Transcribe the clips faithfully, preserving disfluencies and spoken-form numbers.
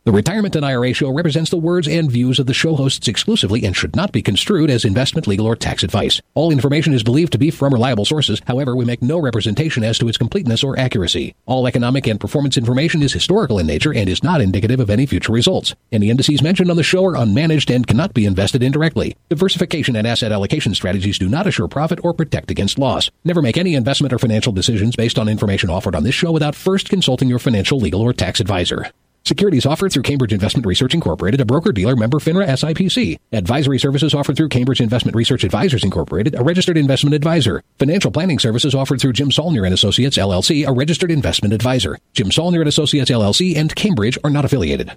The Retirement and I R A Show represents the words and views of the show hosts exclusively and should not be construed as investment, legal, or tax advice. All information is believed to be from reliable sources. However, we make no representation as to its completeness or accuracy. All economic and performance information is historical in nature and is not indicative of any future results. Any indices mentioned on the show are unmanaged and cannot be invested indirectly. Diversification and asset allocation strategies do not assure profit or protect against loss. Never make any investment or financial decisions based on information offered on this show without first consulting your financial, legal, or tax advisor. Securities offered through Cambridge Investment Research Incorporated, a broker-dealer member FINRA S I P C. Advisory services offered through Cambridge Investment Research Advisors Incorporated, a registered investment advisor. Financial planning services offered through Jim Saulnier and Associates, L L C, a registered investment advisor. Jim Saulnier and Associates, L L C, and Cambridge are not affiliated.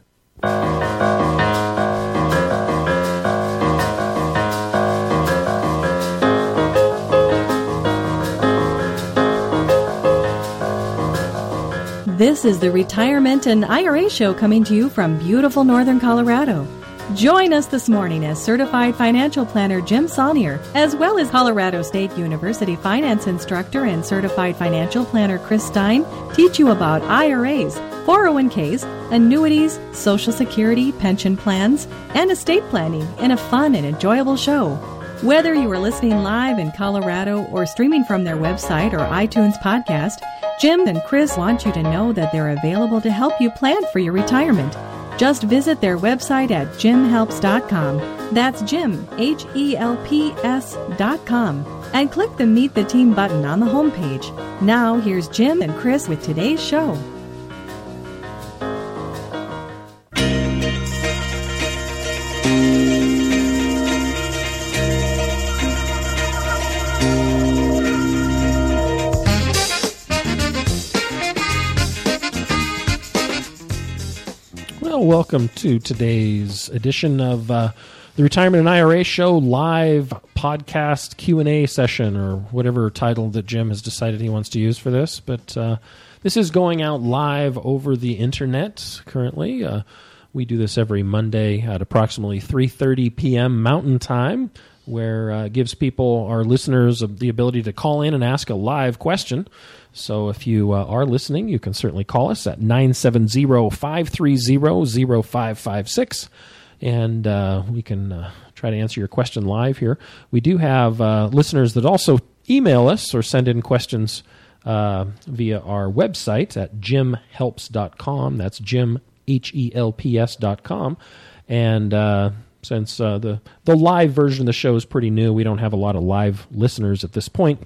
This is the Retirement and I R A Show coming to you from beautiful northern Colorado. Join us this morning as Certified Financial Planner Jim Saulnier, as well as Colorado State University Finance Instructor and Certified Financial Planner Chris Stein, teach you about I R As, four oh one k's, annuities, Social Security, pension plans, and estate planning in a fun and enjoyable show. Whether you are listening live in Colorado or streaming from their website or iTunes podcast, Jim and Chris want you to know that they're available to help you plan for your retirement. Just visit their website at jim helps dot com. That's Jim, H E L P S dot com. And click the Meet the Team button on the homepage. Now, here's Jim and Chris with today's show. Welcome to today's edition of uh, the Retirement and I R A Show live podcast Q and A session, or whatever title that Jim has decided he wants to use for this. But uh, this is going out live over the internet currently. Uh, we do this every Monday at approximately three thirty p.m. Mountain Time, where uh, it gives people, our listeners, the ability to call in and ask a live question. So if you uh, are listening, you can certainly call us at nine seven zero, five three zero, zero five five six, and uh, we can uh, try to answer your question live here. We do have uh, listeners that also email us or send in questions uh, via our website at jim helps dot com. That's Jim, H E L P S dot com. And uh, since uh, the, the live version of the show is pretty new, we don't have a lot of live listeners at this point.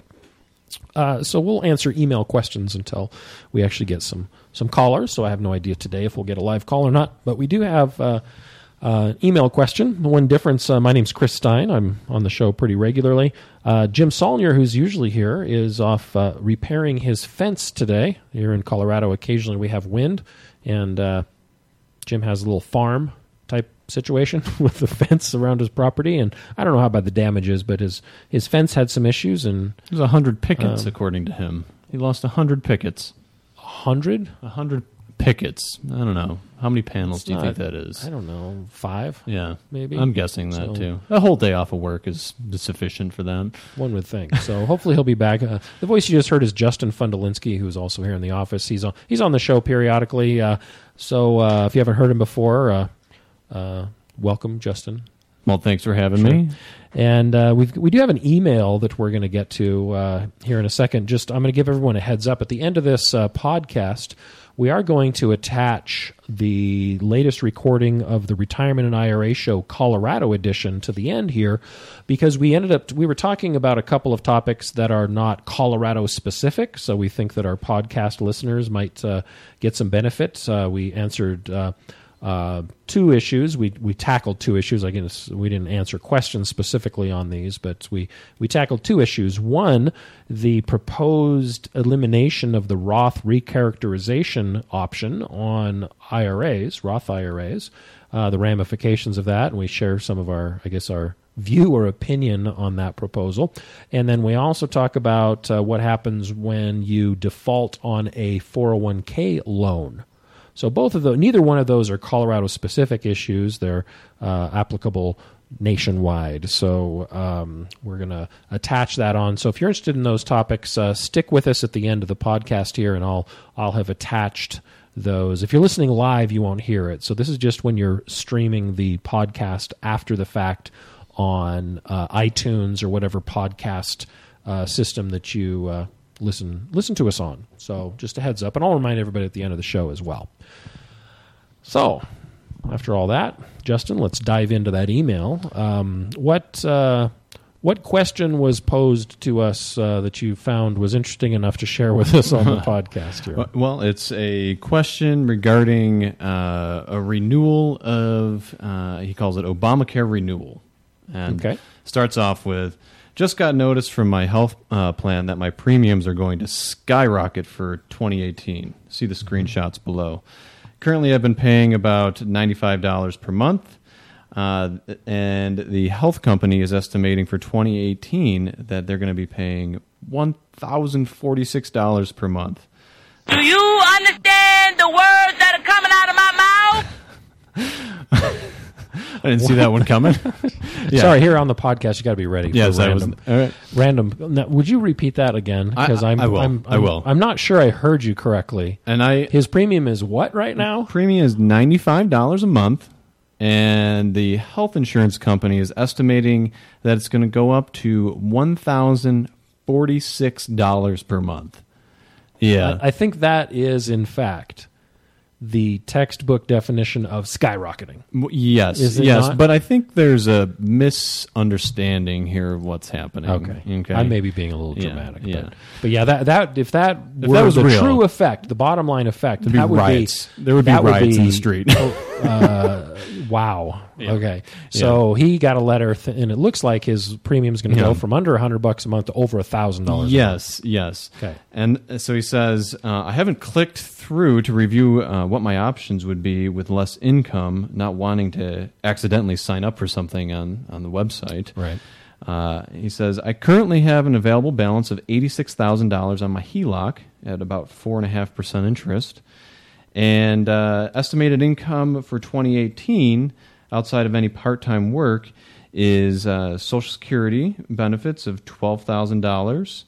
Uh, so we'll answer email questions until we actually get some some callers. So I have no idea today if we'll get a live call or not. But we do have uh, uh, email question. One difference, uh, my name's Chris Stein. I'm on the show pretty regularly. Uh, Jim Saulnier, who's usually here, is off uh, repairing his fence today. Here in Colorado, occasionally we have wind. And uh, Jim has a little farm type situation with the fence around his property, and I don't know how bad the damage is, but his his fence had some issues, and there's a hundred pickets um, according to him. He lost a hundred pickets. A hundred? A hundred pickets. I don't know how many panels. It's do you not, think that is? I don't know, five. Yeah, maybe. I'm guessing that so, too. A whole day off of work is sufficient for that. One would think. So hopefully he'll be back. Uh, the voice you just heard is Justin Fundalinsky, who's also here in the office. He's on. He's on the show periodically. Uh, so uh, if you haven't heard him before. Uh, Uh, welcome, Justin. Well, thanks for having sure. me. And uh, we we do have an email that we're going to get to uh, here in a second. Just I'm going to give everyone a heads up. At the end of this uh, podcast, we are going to attach the latest recording of the Retirement and I R A Show Colorado edition to the end here, because we ended up we were talking about a couple of topics that are not Colorado specific. So we think that our podcast listeners might uh, get some benefit. Uh, we answered. Uh, Uh, two issues. We we tackled two issues. I guess we didn't answer questions specifically on these, but we, we tackled two issues. One, the proposed elimination of the Roth recharacterization option on I R As, Roth I R As, uh, the ramifications of that, and we share some of our, I guess, our view or opinion on that proposal. And then we also talk about uh, what happens when you default on a four oh one k loan. So both of those, neither one of those are Colorado-specific issues. They're uh, applicable nationwide. So um, we're going to attach that on. So if you're interested in those topics, uh, stick with us at the end of the podcast here, and I'll I'll have attached those. If you're listening live, you won't hear it. So this is just when you're streaming the podcast after the fact on uh, iTunes or whatever podcast uh, system that you uh, listen listen to us on. So just a heads up. And I'll remind everybody at the end of the show as well. So after all that, Justin, let's dive into that email. Um, what... Uh, What question was posed to us uh, that you found was interesting enough to share with us on the podcast here? Well, it's a question regarding uh, a renewal of, uh, he calls it Obamacare renewal. And Okay. starts off with, just got notice from my health uh, plan that my premiums are going to skyrocket for twenty eighteen. See the screenshots below. Currently, I've been paying about ninety-five dollars per month. Uh, and the health company is estimating for twenty eighteen that they're going to be paying one thousand forty-six dollars per month. Do you understand the words that are coming out of my mouth? I didn't see that one coming. Yeah. Sorry, here on the podcast, you got to be ready. Yes, for that was random. all right. Random. Now, would you repeat that again? Because I- I'm, I will. I'm, I I'm, will. I'm not sure I heard you correctly. And I His premium is what right now? premium is ninety-five dollars a month, and the health insurance company is estimating that it's going to go up to one thousand forty-six dollars per month. Yeah. I, I think that is, in fact, the textbook definition of skyrocketing. W- Yes, Is it yes, not? but I think there's a misunderstanding here of what's happening. Okay. okay. I may be being a little Yeah, dramatic. yeah. But, but yeah, that, that if that If were that was the real, true effect, the bottom line effect, There'd be that would riots. be... There would be that riots in be- the street. uh, wow. Yeah. Okay. So he got a letter, th- and it looks like his premium's going to Yeah. go from under one hundred bucks a month to over one thousand dollars. Yes, yes. Okay. And uh, so he says, uh, I haven't clicked through to review uh, what my options would be with less income, not wanting to accidentally sign up for something on, on the website. Right. Uh, he says, I currently have an available balance of eighty-six thousand dollars on my H E L O C at about four point five percent interest. And uh, estimated income for twenty eighteen, outside of any part-time work, is uh, Social Security benefits of twelve thousand dollars,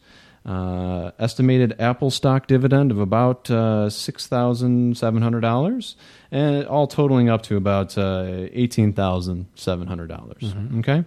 uh, estimated Apple stock dividend of about uh, six thousand seven hundred dollars, and all totaling up to about uh, eighteen thousand seven hundred dollars. Mm-hmm. Okay?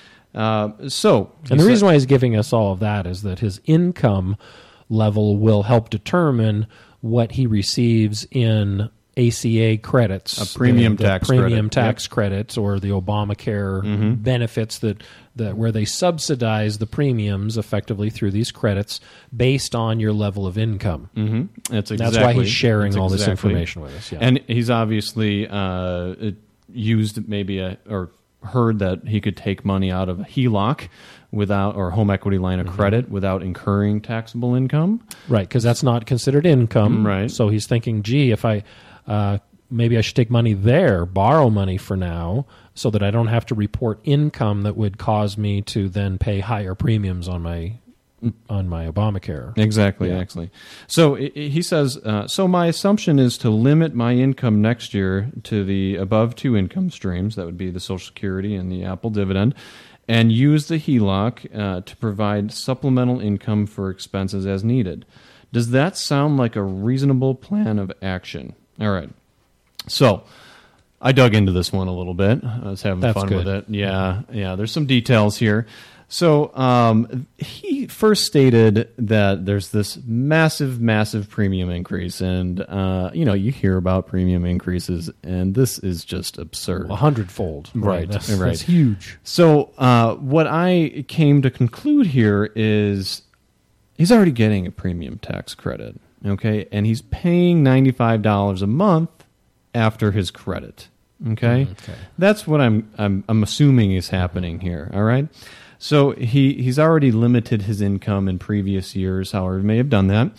Uh, so, And the reason why he's giving us all of that is that his income level will help determine what he receives in A C A credits, A premium the, the tax premium credit. tax credits, or the Obamacare benefits that, that where they subsidize the premiums effectively through these credits based on your level of income. Mm-hmm. That's exactly. That's why he's sharing that's all this exactly. information with us. Yeah. And he's obviously uh, used maybe a or heard that he could take money out of a H E L O C without or home equity line of credit without incurring taxable income. Right, because that's not considered income. Right. So he's thinking, gee, if I uh, maybe I should take money there, borrow money for now, so that I don't have to report income that would cause me to then pay higher premiums on my on my Obamacare. Exactly, Yeah. actually. So i- i- he says, uh, so my assumption is to limit my income next year to the above two income streams, that would be the Social Security and the Apple dividend, and use the H E L O C uh, to provide supplemental income for expenses as needed. Does that sound like a reasonable plan of action? All right. So I dug into this one a little bit. I was having That's fun good. with it. Yeah, yeah. There's some details here. So um, he first stated that there's this massive, massive premium increase, and uh, you know you hear about premium increases, and this is just absurd. A hundredfold. Right, That's, right. that's huge. So uh, what I came to conclude here is he's already getting a premium tax credit, okay, and he's paying ninety-five dollars a month after his credit, okay. Okay. That's what I'm I'm I'm assuming is happening here. All right. So he, he's already limited his income in previous years, however he may have done that,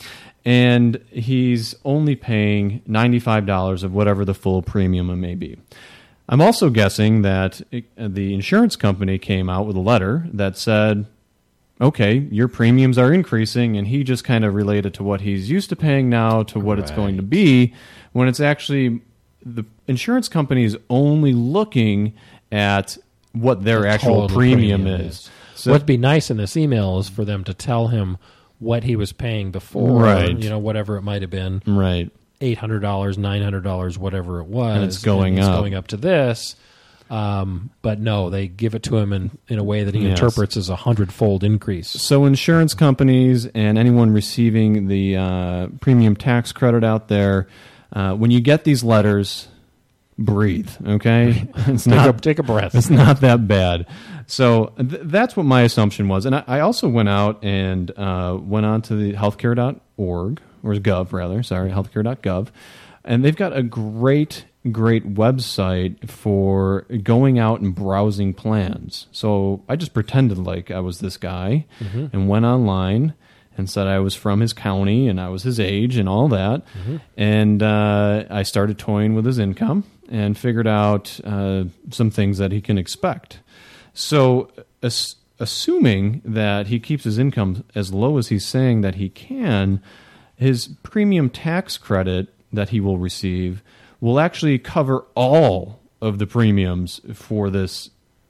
and he's only paying ninety-five dollars of whatever the full premium may be. I'm also guessing that it, the insurance company came out with a letter that said, okay, your premiums are increasing, and he just kind of related to what he's used to paying now to what it's going to be, when it's actually the insurance company is only looking at what their actual Total premium, is. So, What'd be nice in this email is for them to tell him what he was paying before, Right. you know, whatever it might have been, right. eight hundred dollars, nine hundred dollars, whatever it was. And it's going and it's up. going up to this. Um, but no, they give it to him in, in a way that he Yes. interprets as a hundredfold increase. So insurance companies and anyone receiving the uh, premium tax credit out there, uh, when you get these letters, breathe, okay? It's Take, not, a, take a breath. It's not that bad. So th- that's what my assumption was. And I, I also went out and uh, went on to the healthcare dot org, or gov rather, sorry, healthcare dot gov. And they've got a great, great website for going out and browsing plans. So I just pretended like I was this guy mm-hmm. and went online and said I was from his county and I was his age and all that. Mm-hmm. And uh, I started toying with his income and figured out uh, some things that he can expect. So as, assuming that he keeps his income as low as he's saying that he can, his premium tax credit that he will receive will actually cover all of the premiums for this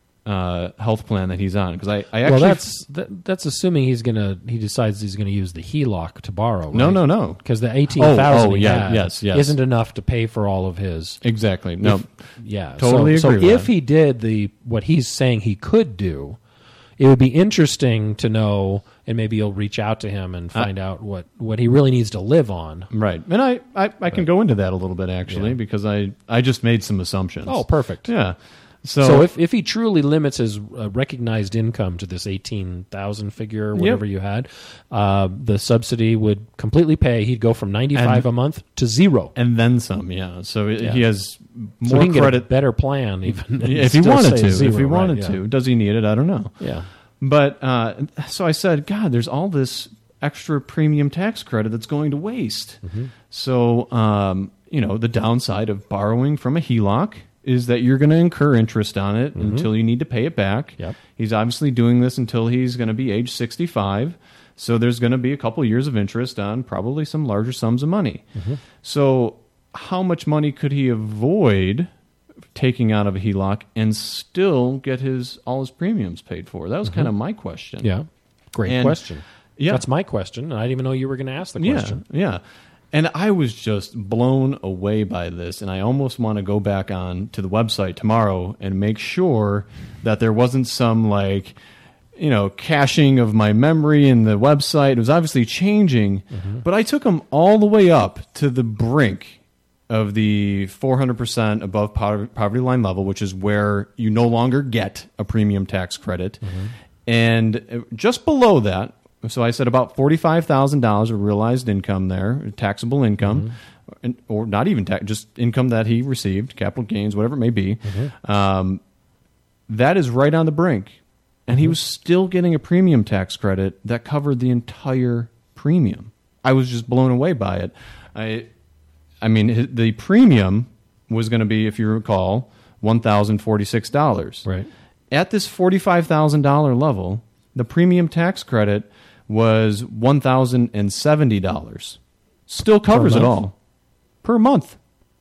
uh, health plan that he's on. Because I, I actually well, that's that, that's assuming he's gonna he decides he's gonna use the H E L O C to borrow. Right? no, no, no. Because the eighteen thousand oh, oh, he yeah, had yes, yes. isn't enough to pay for all of his. Exactly. No, If- yeah, Totally so, agree So with if that. he did the what he's saying he could do, it would be interesting to know, and maybe you'll reach out to him and find out what, what he really needs to live on. right. And I, I, I can go into that a little bit actually Yeah. because I, I just made some assumptions. Oh, perfect. Yeah. So, So if, if he truly limits his uh, recognized income to this eighteen thousand figure, or whatever you had, uh, the subsidy would completely pay. He'd go from ninety-five And- a month to zero. and then some, yeah. So it, Yeah. he has So more he can get a credit better plan even and if he still wanted say to. zero, if he wanted right, to. Does he need it? I don't know. Yeah. yeah. But uh, so I said, God, there's all this extra premium tax credit that's going to waste. Mm-hmm. So, um, you know, the downside of borrowing from a H E L O C is that you're going to incur interest on it Mm-hmm. until you need to pay it back. Yep. He's obviously doing this until he's going to be age sixty-five. So there's going to be a couple years of interest on probably some larger sums of money. Mm-hmm. So how much money could he avoid taking out of a H E L O C and still get his all his premiums paid for? That was kind of my question. Mm-hmm. Yeah. Great And- question. Yeah. That's my question. And I didn't even know you were going to ask the Yeah, question. yeah. And I was just blown away by this, and I almost want to go back on to the website tomorrow and make sure that there wasn't some, like, you know, caching of my memory in the website. It was obviously changing, Mm-hmm. but I took them all the way up to the brink of the four hundred percent above poverty, poverty line level, which is where you no longer get a premium tax credit. Mm-hmm. And just below that, so I said about forty-five thousand dollars of realized income there, taxable income, Mm-hmm. and, or not even tax, just income that he received, capital gains, whatever it may be. Mm-hmm. Um, that is right on the brink. And he was still getting a premium tax credit that covered the entire premium. I was just blown away by it. I, I mean, hi- the premium was going to be, if you recall, one thousand forty-six dollars. Right. At this forty-five thousand dollars level, the premium tax credit was one thousand seventy dollars. Still covers it month? all. Per month.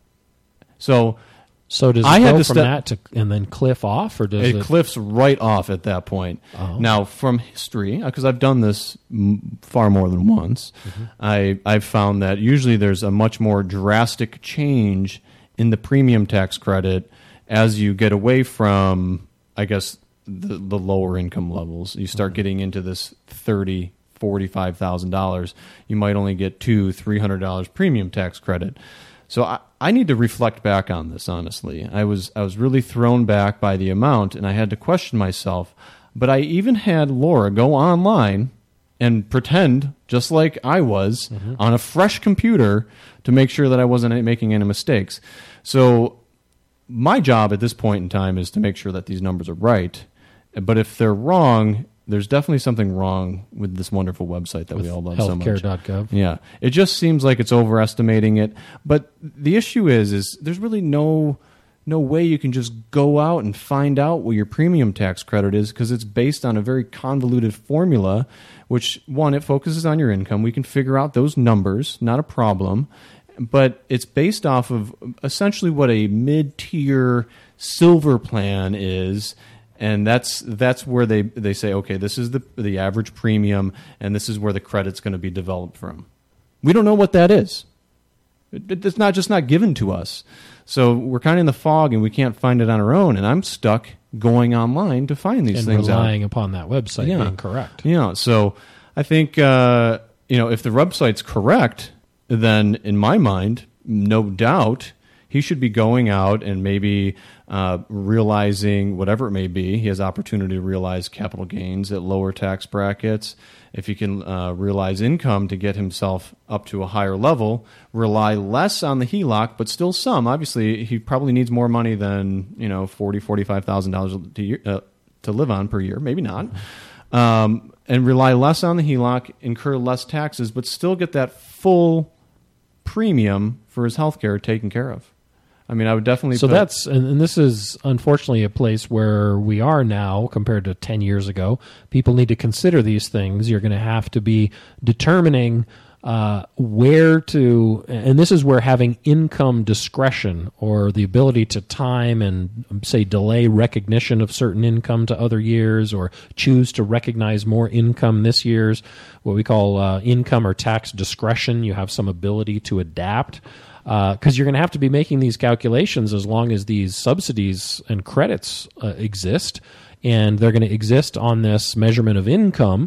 So So does it I go had to from step- that to and then cliff off, or does it it? cliffs right off at that point. Oh. Now, from history, because I've done this m- far more than once, Mm-hmm. I, I've found that usually there's a much more drastic change in the premium tax credit as you get away from, I guess, the, the lower income levels. You start Mm-hmm. getting into this thirty, forty-five thousand dollars. You might only get two, three hundred dollars premium tax credit. So I, I need to reflect back on this, honestly. I was I was really thrown back by the amount, and I had to question myself. But I even had Laura go online and pretend, just like I was, Mm-hmm. on a fresh computer to make sure that I wasn't making any mistakes. So my job at this point in time is to make sure that these numbers are right. But if they're wrong, there's definitely something wrong with this wonderful website that we all love so much. healthcare dot gov. Yeah, it just seems like it's overestimating it. But the issue is, is there's really no no way you can just go out and find out what your premium tax credit is, because it's based on a very convoluted formula. Which, one, it focuses on your income. We can figure out those numbers, not a problem. But it's based off of essentially what a mid-tier silver plan is. And that's that's where they, they say, okay, this is the the average premium, and this is where the credit's going to be developed from. We don't know what that is. It, it's not just not given to us. So we're kind of in the fog, and we can't find it on our own. And I'm stuck going online to find these and things out. relying upon that website Yeah. being correct. Yeah. So I think uh, you know, if the website's correct, then in my mind, no doubt, he should be going out and maybe uh, realizing whatever it may be. He has opportunity to realize capital gains at lower tax brackets. If he can uh, realize income to get himself up to a higher level, rely less on the H E L O C, but still some. Obviously, he probably needs more money than, you know, forty thousand dollars, forty-five thousand dollars to, year, uh, to live on per year. Maybe not. Um, and rely less on the H E L O C, incur less taxes, but still get that full premium for his health care taken care of. I mean, I would definitely. So put, that's, and, and this is unfortunately a place where we are now compared to ten years ago. People need to consider these things. You're going to have to be determining uh, where to, and this is where having income discretion or the ability to time and, say, delay recognition of certain income to other years, or choose to recognize more income this year's, what we call uh, income or tax discretion. You have some ability to adapt. Because uh, you're going to have to be making these calculations as long as these subsidies and credits uh, exist, and they're going to exist on this measurement of income.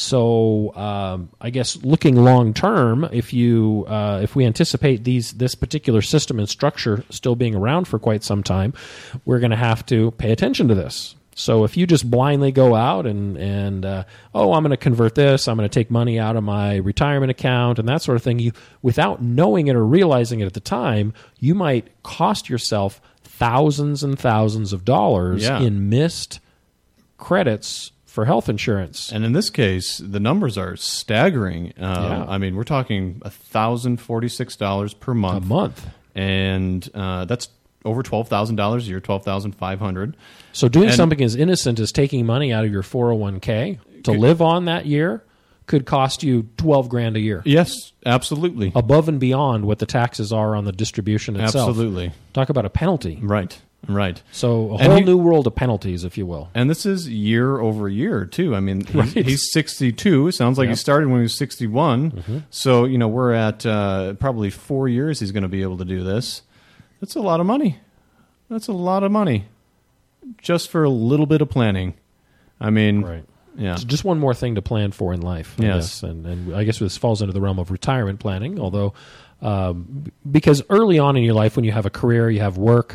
So um, I guess looking long term, if you uh, if we anticipate these this particular system and structure still being around for quite some time, we're going to have to pay attention to this. So if you just blindly go out and, and uh, oh, I'm going to convert this, I'm going to take money out of my retirement account and that sort of thing, you without knowing it or realizing it at the time, you might cost yourself thousands and thousands of dollars Yeah. in missed credits for health insurance. And in this case, the numbers are staggering. Uh, Yeah. I mean, we're talking one thousand forty-six dollars per month. A month. And uh, that's over twelve thousand dollars a year, twelve thousand five hundred dollars. So doing And- something as innocent as taking money out of your four oh one k to live on that year could cost you twelve grand a year. Yes, absolutely. Above and beyond what the taxes are on the distribution itself. Absolutely. Talk about a penalty. Right, right. So a And whole he- new world of penalties, if you will. And this is year over year, too. I mean, he's, Right. he's sixty-two. It sounds like he Yep. started when he was sixty-one. Mm-hmm. So, you know, we're at uh, probably four years he's going to be able to do this. That's a lot of money. That's a lot of money just for a little bit of planning. I mean, Right. yeah. So just one more thing to plan for in life. I Yes. guess. And, and I guess this falls into the realm of retirement planning, although um, because early on in your life when you have a career, you have work,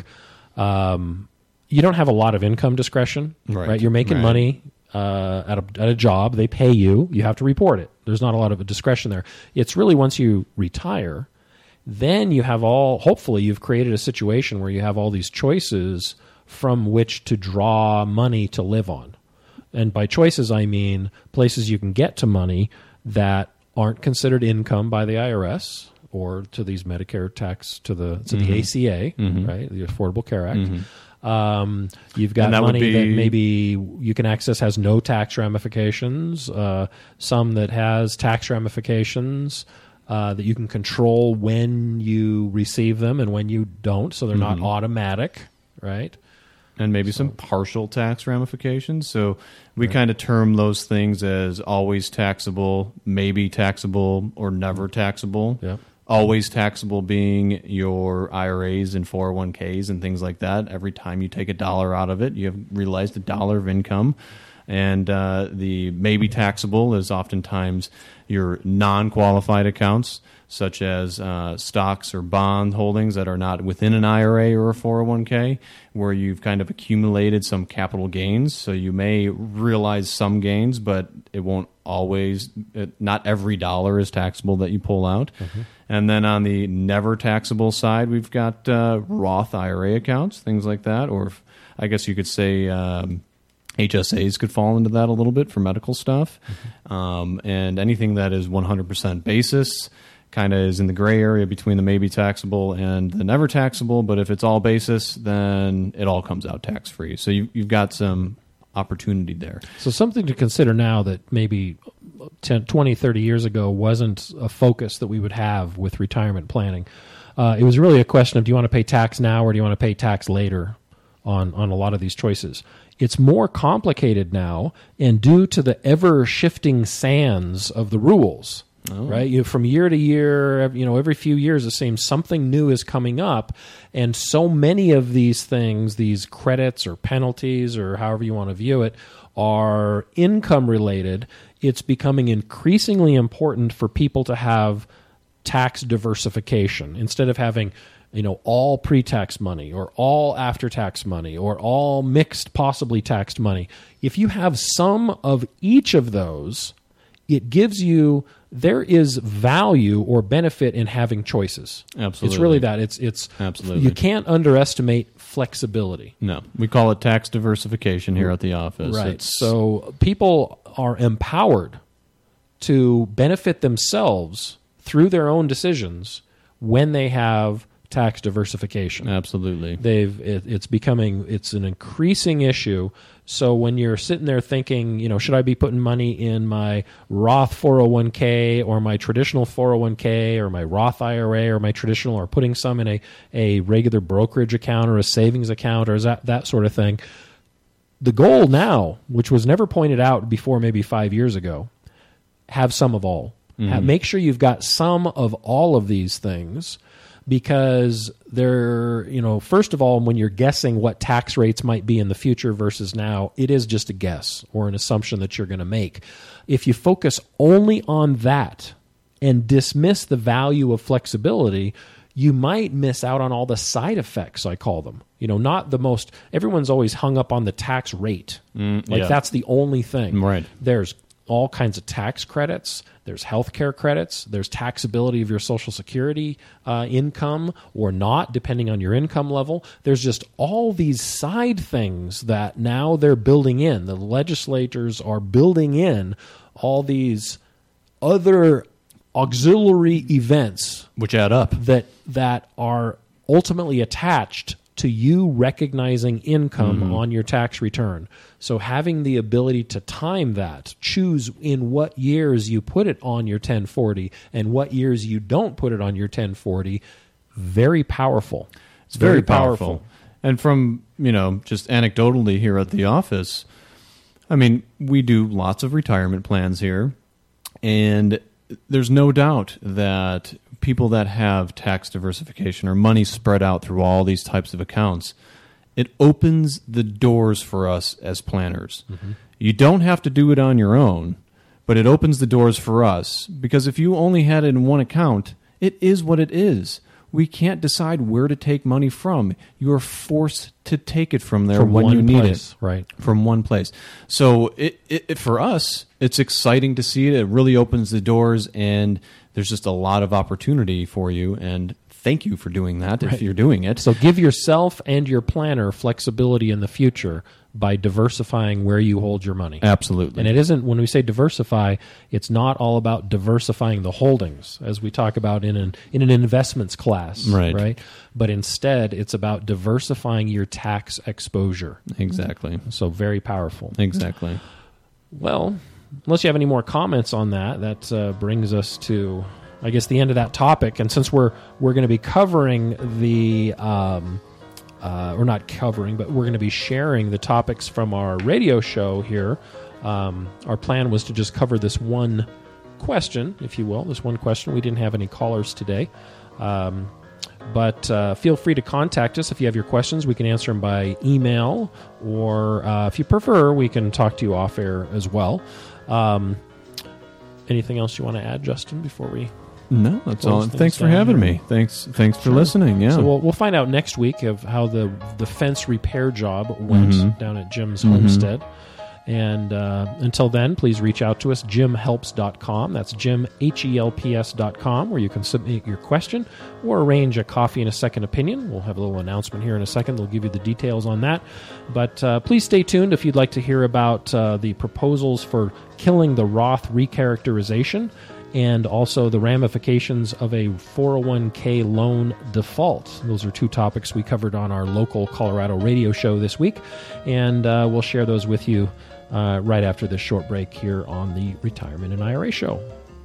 um, you don't have a lot of income discretion. Right. Right? You're making Right. money uh, at, a, at a job. They pay you. You have to report it. There's not a lot of a discretion there. It's really once you retire, then you have all, hopefully you've created a situation where you have all these choices from which to draw money to live on. And by choices, I mean places you can get to money that aren't considered income by the I R S or to these Medicare tax, to the to Mm-hmm. the A C A, right, the Affordable Care Act. Um, you've got And that would money that be- maybe you can access has no tax ramifications, uh, some that has tax ramifications. Uh, that you can control when you receive them and when you don't, so they're Mm-hmm. not automatic, right? And maybe some partial tax ramifications. So we kind of term those things as always taxable, maybe taxable, or never taxable. Yep. Always taxable being your I R As and four oh one k's and things like that. Every time you take a dollar out of it, you have realized a dollar of income. And uh, the maybe taxable is oftentimes your non-qualified accounts, such as uh, stocks or bond holdings that are not within an I R A or a four oh one k, where you've kind of accumulated some capital gains. So you may realize some gains, but it won't always, it, not every dollar is taxable that you pull out. Mm-hmm. And then on the never taxable side, we've got uh, Roth I R A accounts, things like that, or I guess you could say um, H S As could fall into that a little bit for medical stuff. Mm-hmm. Um, and anything that is one hundred percent basis kind of is in the gray area between the maybe taxable and the never taxable. But if it's all basis, then it all comes out tax-free. So you, you've got some opportunity there. So something to consider now that maybe ten, twenty, thirty years ago wasn't a focus that we would have with retirement planning. Uh, it was really a question of do you want to pay tax now or do you want to pay tax later on, on a lot of these choices. It's more complicated now, and due to the ever-shifting sands of the rules, Oh. Right, you from year to year, you know, every few years, it seems something new is coming up, and so many of these things, these credits or penalties or however you want to view it, are income related. It's becoming increasingly important for people to have tax diversification instead of having, you know, all pre-tax money or all after-tax money or all mixed, possibly taxed money. If you have some of each of those, it gives you, there is value or benefit in having choices. Absolutely. It's really that. It's it's Absolutely. You can't underestimate flexibility. No, we call it tax diversification here at the office. Right. It's, so people are empowered to benefit themselves through their own decisions when they have tax diversification. Absolutely. They've it, it's becoming it's an increasing issue. So when you're sitting there thinking, you know, should I be putting money in my Roth four oh one k or my traditional four oh one k or my Roth I R A or my traditional, or putting some in a, a regular brokerage account or a savings account or that, that sort of thing, the goal now, which was never pointed out before maybe five years ago, have some of all. Mm-hmm. Have, make sure you've got some of all of these things, because they're, you know, first of all, when you're guessing what tax rates might be in the future versus now, it is just a guess or an assumption that you're going to make. If you focus only on that and dismiss the value of flexibility, you might miss out on all the side effects, I call them. You know, not the most, everyone's always hung up on the tax rate. Mm, like yeah. That's the only thing. Right. There's all kinds of tax credits. There's healthcare credits. There's taxability of your Social Security uh, income or not, depending on your income level. There's just all these side things that now they're building in. The legislators are building in all these other auxiliary events, which add up, that that are ultimately attached to you recognizing income mm-hmm. on your tax return. So having the ability to time that, choose in what years you put it on your ten forty and what years you don't put it on your ten forty, very powerful. It's very, very powerful. powerful. And from, you know, just anecdotally here at the office, I mean, we do lots of retirement plans here, and there's no doubt that people that have tax diversification or money spread out through all these types of accounts, it opens the doors for us as planners. Mm-hmm. You don't have to do it on your own, but it opens the doors for us, because if you only had it in one account, it is what it is. We can't decide where to take money from. You are forced to take it from there from when you need place, it. Right. From one place. So it, it, it for us, it's exciting to see it. It really opens the doors, and there's just a lot of opportunity for you. And thank you for doing that right. if you're doing it. So give yourself and your planner flexibility in the future by diversifying where you hold your money. Absolutely. And it isn't, when we say diversify, it's not all about diversifying the holdings, as we talk about in an in an investments class, right? right? But instead, it's about diversifying your tax exposure. Exactly. So very powerful. Exactly. Well, unless you have any more comments on that, that uh, brings us to, I guess, the end of that topic. And since we're we're going to be covering the um, Uh, we're not covering, but we're going to be sharing the topics from our radio show here. Um, our plan was to just cover this one question, if you will, this one question. We didn't have any callers today. Um, but uh, feel free to contact us if you have your questions. We can answer them by email, or uh, if you prefer, we can talk to you off air as well. Um, anything else you want to add, Justin, before we... No, that's all. Thanks for having here. me. Thanks, thanks for sure. listening. Yeah. So we'll we'll find out next week of how the the fence repair job went mm-hmm. down at Jim's mm-hmm. homestead. And uh, until then, please reach out to us, jim helps dot com. That's Jim, H E L P S dot com, where you can submit your question or arrange a coffee and a second opinion. We'll have a little announcement here in a second. They'll give you the details on that. But uh, please stay tuned if you'd like to hear about uh, the proposals for killing the Roth recharacterization, and also the ramifications of a four oh one k loan default. Those are two topics we covered on our local Colorado radio show this week, and uh, we'll share those with you uh, right after this short break here on the Retirement and I R A Show.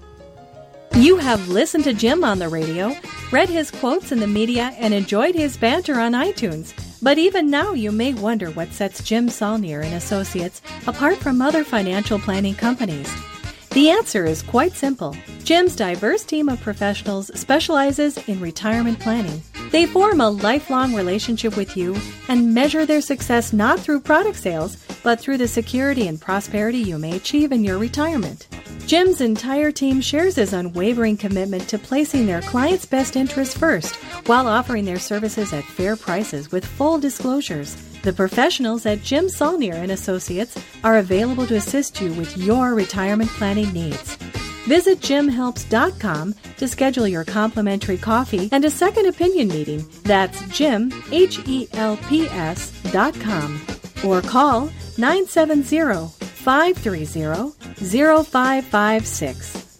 You have listened to Jim on the radio, read his quotes in the media, and enjoyed his banter on iTunes. But even now, you may wonder what sets Jim Saulnier and Associates apart from other financial planning companies. The answer is quite simple. Jim's diverse team of professionals specializes in retirement planning. They form a lifelong relationship with you and measure their success not through product sales, but through the security and prosperity you may achieve in your retirement. Jim's entire team shares his unwavering commitment to placing their clients' best interests first, while offering their services at fair prices with full disclosures. The professionals at Jim Saulnier and Associates are available to assist you with your retirement planning needs. Visit jim helps dot com to schedule your complimentary coffee and a second opinion meeting. That's Jim, H E L P S dot com. Or call nine seven zero, five three zero, zero five five six.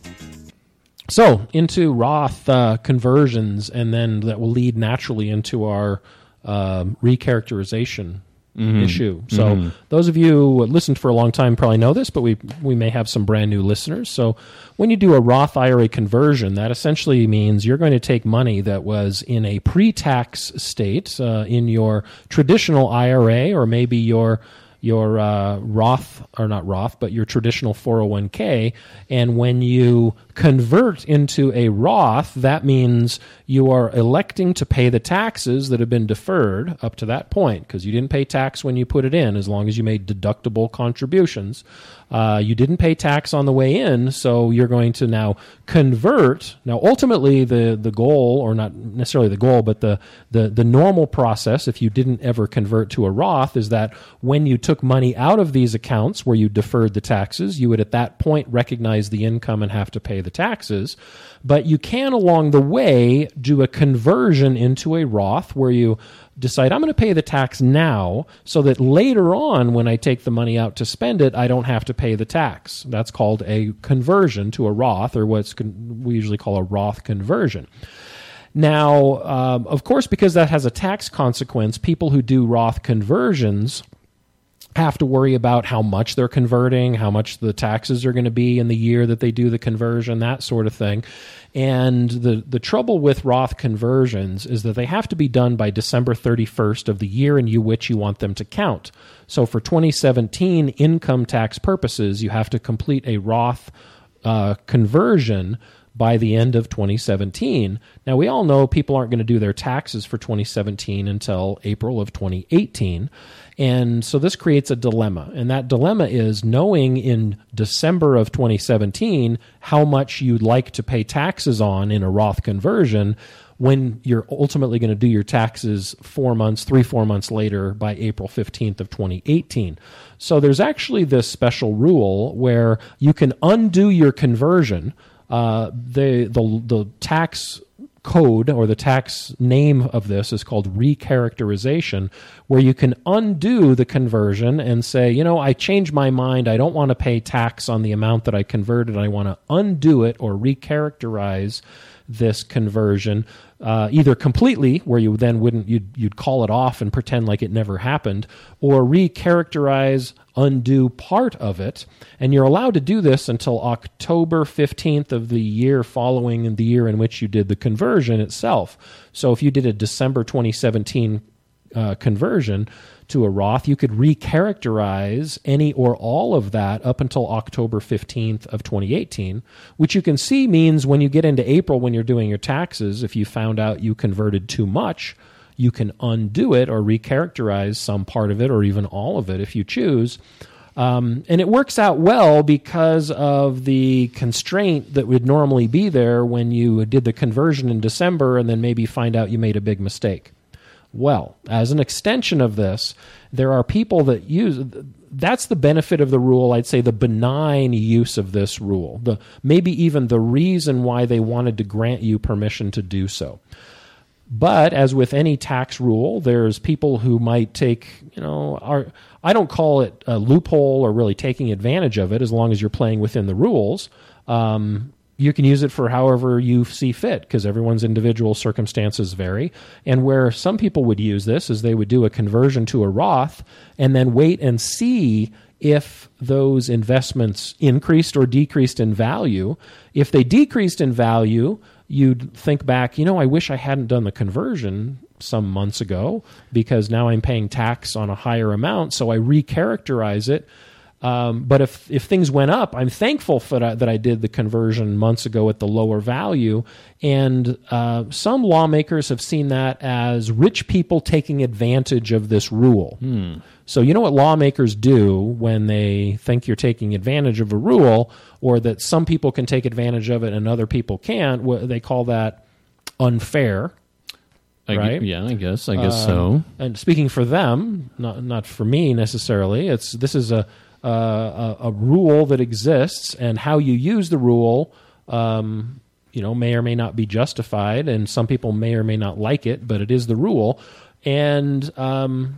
So, into Roth uh, conversions, and then that will lead naturally into our uh, recharacterization mm-hmm. issue. So, mm-hmm. those of you who listened for a long time probably know this, but we we may have some brand new listeners. So, when you do a Roth I R A conversion, that essentially means you're going to take money that was in a pre-tax state uh, in your traditional I R A, or maybe your your uh, Roth, or not Roth, but your traditional four oh one k, and when you convert into a Roth, that means you are electing to pay the taxes that have been deferred up to that point, because you didn't pay tax when you put it in, as long as you made deductible contributions. Uh, you didn't pay tax on the way in, so you're going to now convert. Now, ultimately, the, the goal, or not necessarily the goal, but the, the, the normal process, if you didn't ever convert to a Roth, is that when you took money out of these accounts where you deferred the taxes, you would at that point recognize the income and have to pay the taxes. But you can, along the way, do a conversion into a Roth where you decide, I'm going to pay the tax now so that later on when I take the money out to spend it, I don't have to pay the tax. That's called a conversion to a Roth, or what's con- we usually call a Roth conversion. Now, um, of course, because that has a tax consequence, people who do Roth conversions have to worry about how much they're converting, how much the taxes are going to be in the year that they do the conversion, that sort of thing. And the, the trouble with Roth conversions is that they have to be done by December thirty-first of the year in you which you want them to count. So for twenty seventeen income tax purposes, you have to complete a Roth uh, conversion by the end of twenty seventeen. Now, we all know people aren't going to do their taxes for twenty seventeen until April of twenty eighteen. And so this creates a dilemma. And that dilemma is knowing in December of twenty seventeen how much you'd like to pay taxes on in a Roth conversion when you're ultimately going to do your taxes four months, three, four months later by April fifteenth of twenty eighteen. So there's actually this special rule where you can undo your conversion. Uh, the, the, the tax code, or the tax name of this, is called recharacterization, where you can undo the conversion and say, you know, I changed my mind. I don't want to pay tax on the amount that I converted. I want to undo it or recharacterize this conversion, uh, either completely, where you then wouldn't, you'd, you'd call it off and pretend like it never happened, or recharacterize, undo part of it. And you're allowed to do this until October fifteenth of the year following the year in which you did the conversion itself. So if you did a December twenty seventeen uh, conversion to a Roth, you could recharacterize any or all of that up until October fifteenth of twenty eighteen, which you can see means when you get into April, when you're doing your taxes, if you found out you converted too much, you can undo it or recharacterize some part of it or even all of it if you choose. Um, and it works out well because of the constraint that would normally be there when you did the conversion in December and then maybe find out you made a big mistake. Well, as an extension of this, there are people that use, that's the benefit of the rule, I'd say the benign use of this rule, the maybe even the reason why they wanted to grant you permission to do so. But as with any tax rule, there's people who might take, you know, are, I don't call it a loophole or really taking advantage of it as long as you're playing within the rules. Um, you can use it for however you see fit because everyone's individual circumstances vary. And where some people would use this is they would do a conversion to a Roth and then wait and see if those investments increased or decreased in value. If they decreased in value, you'd think back, you know, I wish I hadn't done the conversion some months ago because now I'm paying tax on a higher amount, so I recharacterize it. Um, but if if things went up, I'm thankful for that, that I did the conversion months ago at the lower value. And uh, some lawmakers have seen that as rich people taking advantage of this rule. Hmm. So you know what lawmakers do when they think you're taking advantage of a rule, or that some people can take advantage of it and other people can't? Well, they call that unfair. I, right? Yeah, I guess. I guess Uh, so. And speaking for them, not not for me necessarily. It's this is a a, a, a rule that exists, and how you use the rule, um, you know, may or may not be justified, and some people may or may not like it, but it is the rule. And um,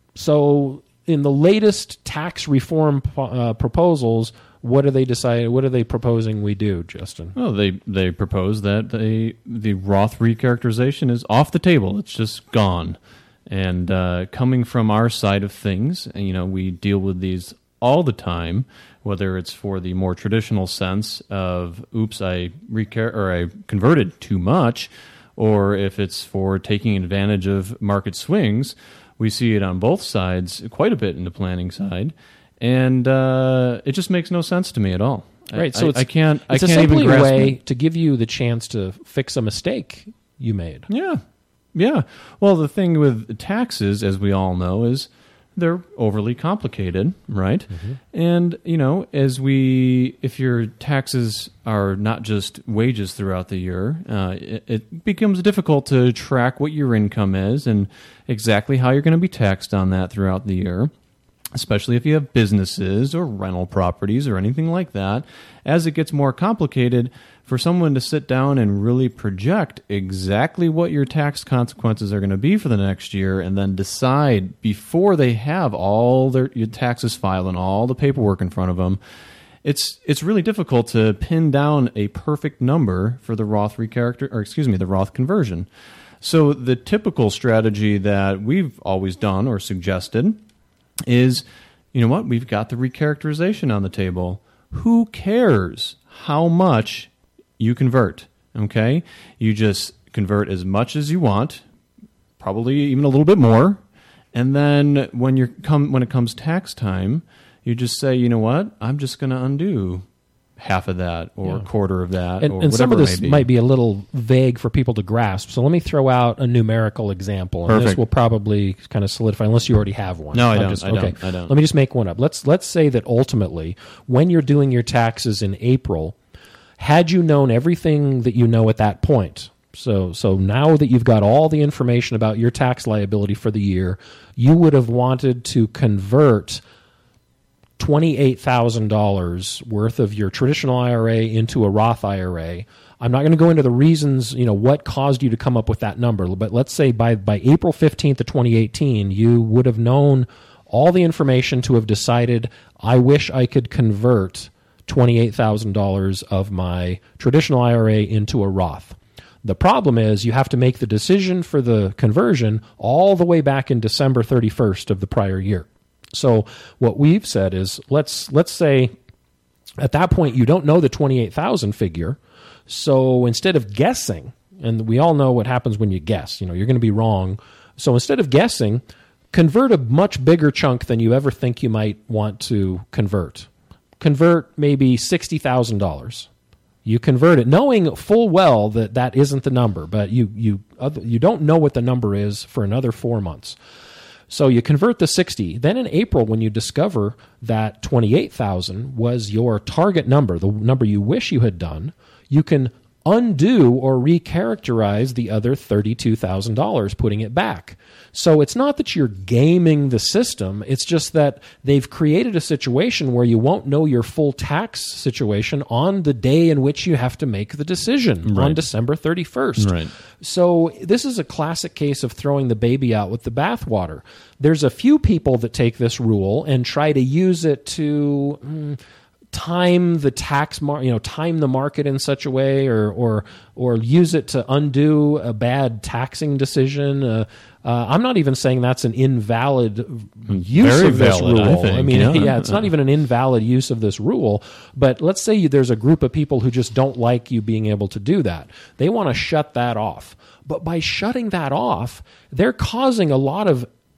so, in the latest tax reform uh, proposals, what are they deciding? What are they proposing we do, Justin? Well, they they propose that they, the Roth recharacterization is off the table. It's just gone. And uh, coming from our side of things, you know, we deal with these all the time, whether it's for the more traditional sense of, oops, I recar- or I converted too much, or if it's for taking advantage of market swings. We see it on both sides quite a bit in the planning side. And uh, it just makes no sense to me at all. Right, I, so I, it's, I can't. it's I a can't even simply grasp way it. to give you the chance to fix a mistake you made. Yeah, yeah. Well, the thing with taxes, as we all know, is they're overly complicated, right? Mm-hmm. And you know, as we, if your taxes are not just wages throughout the year, uh, it, it becomes difficult to track what your income is and exactly how you're going to be taxed on that throughout the year. Especially if you have businesses or rental properties or anything like that. As it gets more complicated, for someone to sit down and really project exactly what your tax consequences are going to be for the next year and then decide before they have all their your taxes filed and all the paperwork in front of them, it's it's really difficult to pin down a perfect number for the Roth recharacter, or excuse me, the Roth conversion. So the typical strategy that we've always done or suggested is, you know what, we've got the recharacterization on the table. Who cares how much you convert, okay? You just convert as much as you want, probably even a little bit more, and then when you're come when it comes tax time, you just say, you know what, I'm just going to undo half of that or Yeah. a quarter of that And, or and some whatever of this it may be. might be a little vague for people to grasp. So let me throw out a numerical example, and this Perfect. will probably kind of solidify, unless you already have one. No, I I'll don't. Just, I don't. okay. I don't. Let me just make one up. Let's let's say that ultimately, when you're doing your taxes in April, had you known everything that you know at that point, so so now that you've got all the information about your tax liability for the year, you would have wanted to convert twenty-eight thousand dollars worth of your traditional I R A into a Roth I R A. I'm not going to go into the reasons, you know, what caused you to come up with that number, but let's say by, by April fifteenth of twenty eighteen, you would have known all the information to have decided, I wish I could convert twenty-eight thousand dollars of my traditional I R A into a Roth. The problem is you have to make the decision for the conversion all the way back in December thirty-first of the prior year. So what we've said is, let's let's say at that point you don't know the twenty-eight thousand figure. So instead of guessing, and we all know what happens when you guess, you know, you're going to be wrong. So instead of guessing, convert a much bigger chunk than you ever think you might want to convert. Convert maybe sixty thousand dollars. You convert it, knowing full well that that isn't the number, but you you you don't know what the number is for another four months. So you convert the sixty. Then in April, when you discover that twenty-eight thousand was your target number, the number you wish you had done, you can undo or recharacterize the other thirty-two thousand dollars, putting it back. So it's not that you're gaming the system. It's just that they've created a situation where you won't know your full tax situation on the day in which you have to make the decision, Right. on December thirty-first. Right. So this is a classic case of throwing the baby out with the bathwater. There's a few people that take this rule and try to use it to mm, time the tax mar- you know, time the market in such a way, or or or use it to undo a bad taxing decision. Uh, uh, I'm not even saying that's an invalid use Very of this valid, rule. I think, mean, yeah. yeah, it's not even an invalid use of this rule. But let's say you, there's a group of people who just don't like you being able to do that. They want to shut that off. But by shutting that off, they're causing a lot of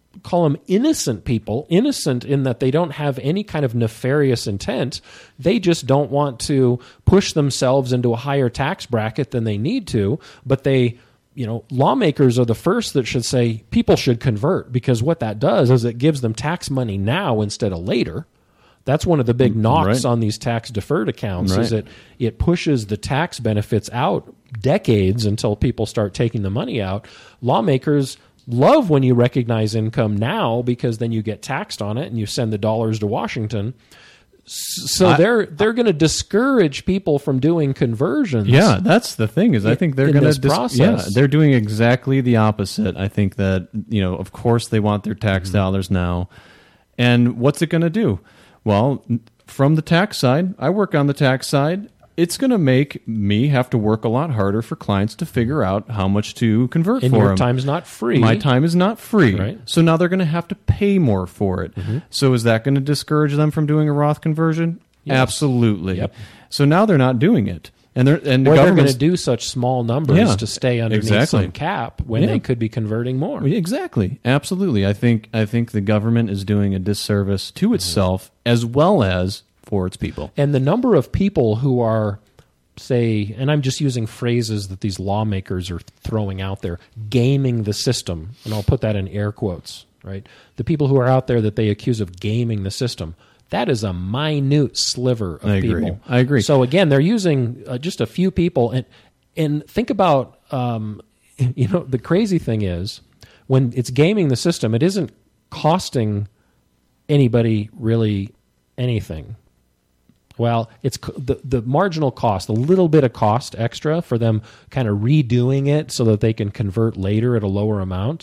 call them innocent people, innocent in that they don't have any kind of nefarious intent. They just don't want to push themselves into a higher tax bracket than they need to, but they, you know, lawmakers are the first that should say people should convert, because what that does is it gives them tax money now instead of later. That's one of the big knocks right. on these tax deferred accounts right. is it it pushes the tax benefits out decades until people start taking the money out. Lawmakers love when you recognize income now, because then you get taxed on it and you send the dollars to Washington. So I, they're they're going to discourage people from doing conversions. Yeah, that's the thing is I think they're going to dis- yeah, they're doing exactly the opposite. I think that, you know, of course they want their tax mm-hmm. dollars now. And what's it going to do? Well, from the tax side, I work on the tax side. It's going to make me have to work a lot harder for clients to figure out how much to convert and for your them. time's not free. My time is not free. Right. So now they're going to have to pay more for it. Mm-hmm. So is that going to discourage them from doing a Roth conversion? Yes. Absolutely. Yep. So now they're not doing it. And they're and the or they're going to government's do such small numbers Yeah, to stay underneath exactly. some cap when Yeah. they could be converting more. Exactly. Absolutely. I think I think the government is doing a disservice to itself as well as for its people. And the number of people who are, say, and I'm just using phrases that these lawmakers are throwing out there, gaming the system, and I'll put that in air quotes, right? The people who are out there that they accuse of gaming the system, that is a minute sliver of I agree. people. I agree. So again, they're using uh, just a few people, and and think about, um, you know, the crazy thing is when it's gaming the system, it isn't costing anybody really anything. Well, it's the the marginal cost, a little bit of cost extra for them kind of redoing it so that they can convert later at a lower amount,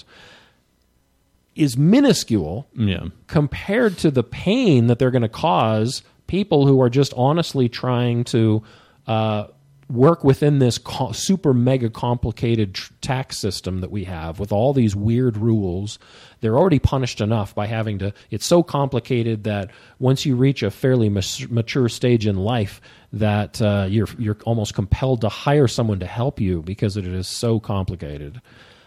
is minuscule Yeah. compared to the pain that they're going to cause people who are just honestly trying to uh, work within this co- super mega complicated tr- tax system that we have with all these weird rules. They're already punished enough by having to, it's so complicated that once you reach a fairly mas- mature stage in life that uh, you're you're almost compelled to hire someone to help you because it is so complicated.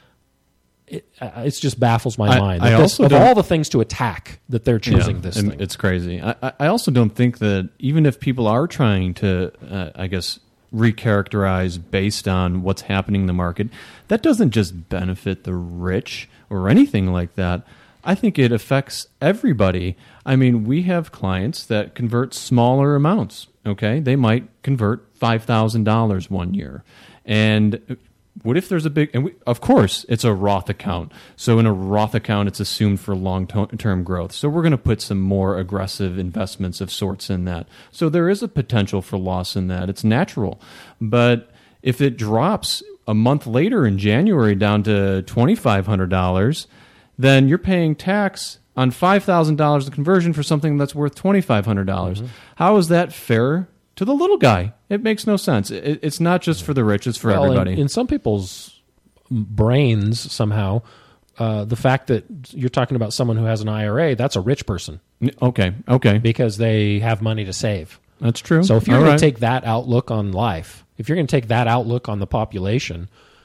It, uh, it just baffles my I, mind. I That this, also of don't- all the things to attack, that they're choosing Yeah, this and thing. It's crazy. I, I also don't think that even if people are trying to, uh, I guess, recharacterize based on what's happening in the market, that doesn't just benefit the rich or anything like that. I think it affects everybody. I mean, we have clients that convert smaller amounts, okay? They might convert five thousand dollars one year. And what if there's a big, and we, of course, it's a Roth account. So in a Roth account, it's assumed for long-term growth. So we're going to put some more aggressive investments of sorts in that. So there is a potential for loss in that. It's natural. But if it drops a month later in January down to twenty-five hundred dollars, then you're paying tax on five thousand dollars of conversion for something that's worth twenty-five hundred dollars. Mm-hmm. How is that fair to the little guy? It makes no sense. It, it's not just for the rich, it's for well, everybody. In, in some people's brains, somehow, uh, the fact that you're talking about someone who has an I R A, that's a rich person. Okay, okay. Because they have money to save. That's true. So if you're All going right. to take that outlook on life, if you're going to take that outlook on the population,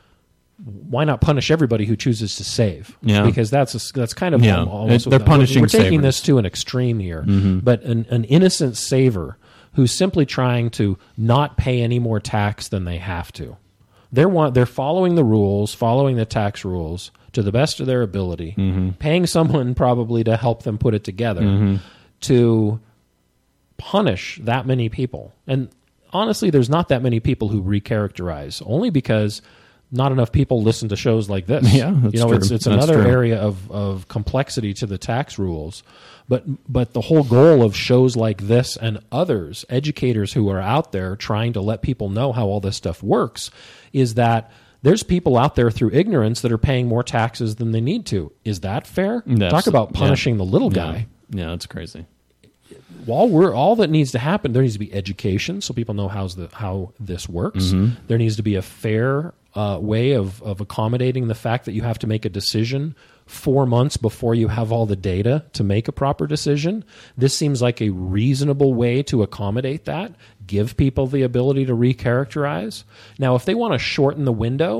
why not punish everybody who chooses to save? Yeah. Because that's a, that's kind of Yeah. almost... It- they're punishing We're taking savers. this to an extreme here. Mm-hmm. But an, an innocent saver who's simply trying to not pay any more tax than they have to. They're want, they're following the rules, following the tax rules to the best of their ability, Mm-hmm. paying someone probably to help them put it together, Mm-hmm. to punish that many people. And honestly, there's not that many people who recharacterize, only because not enough people listen to shows like this. Yeah, that's you know, true. it's it's That's another true. area of, of complexity to the tax rules. But but the whole goal of shows like this and others, educators who are out there trying to let people know how all this stuff works, is that there's people out there through ignorance that are paying more taxes than they need to. Is that fair? That's- Talk about yeah. punishing the little Yeah. guy. Yeah, that's crazy. All we're all that needs to happen, there needs to be education so people know how's the how this works. Mm-hmm. There needs to be a fair uh, way of of accommodating the fact that you have to make a decision four months before you have all the data to make a proper decision. This seems like a reasonable way to accommodate that. Give people the ability to recharacterize. Now, if they want to shorten the window,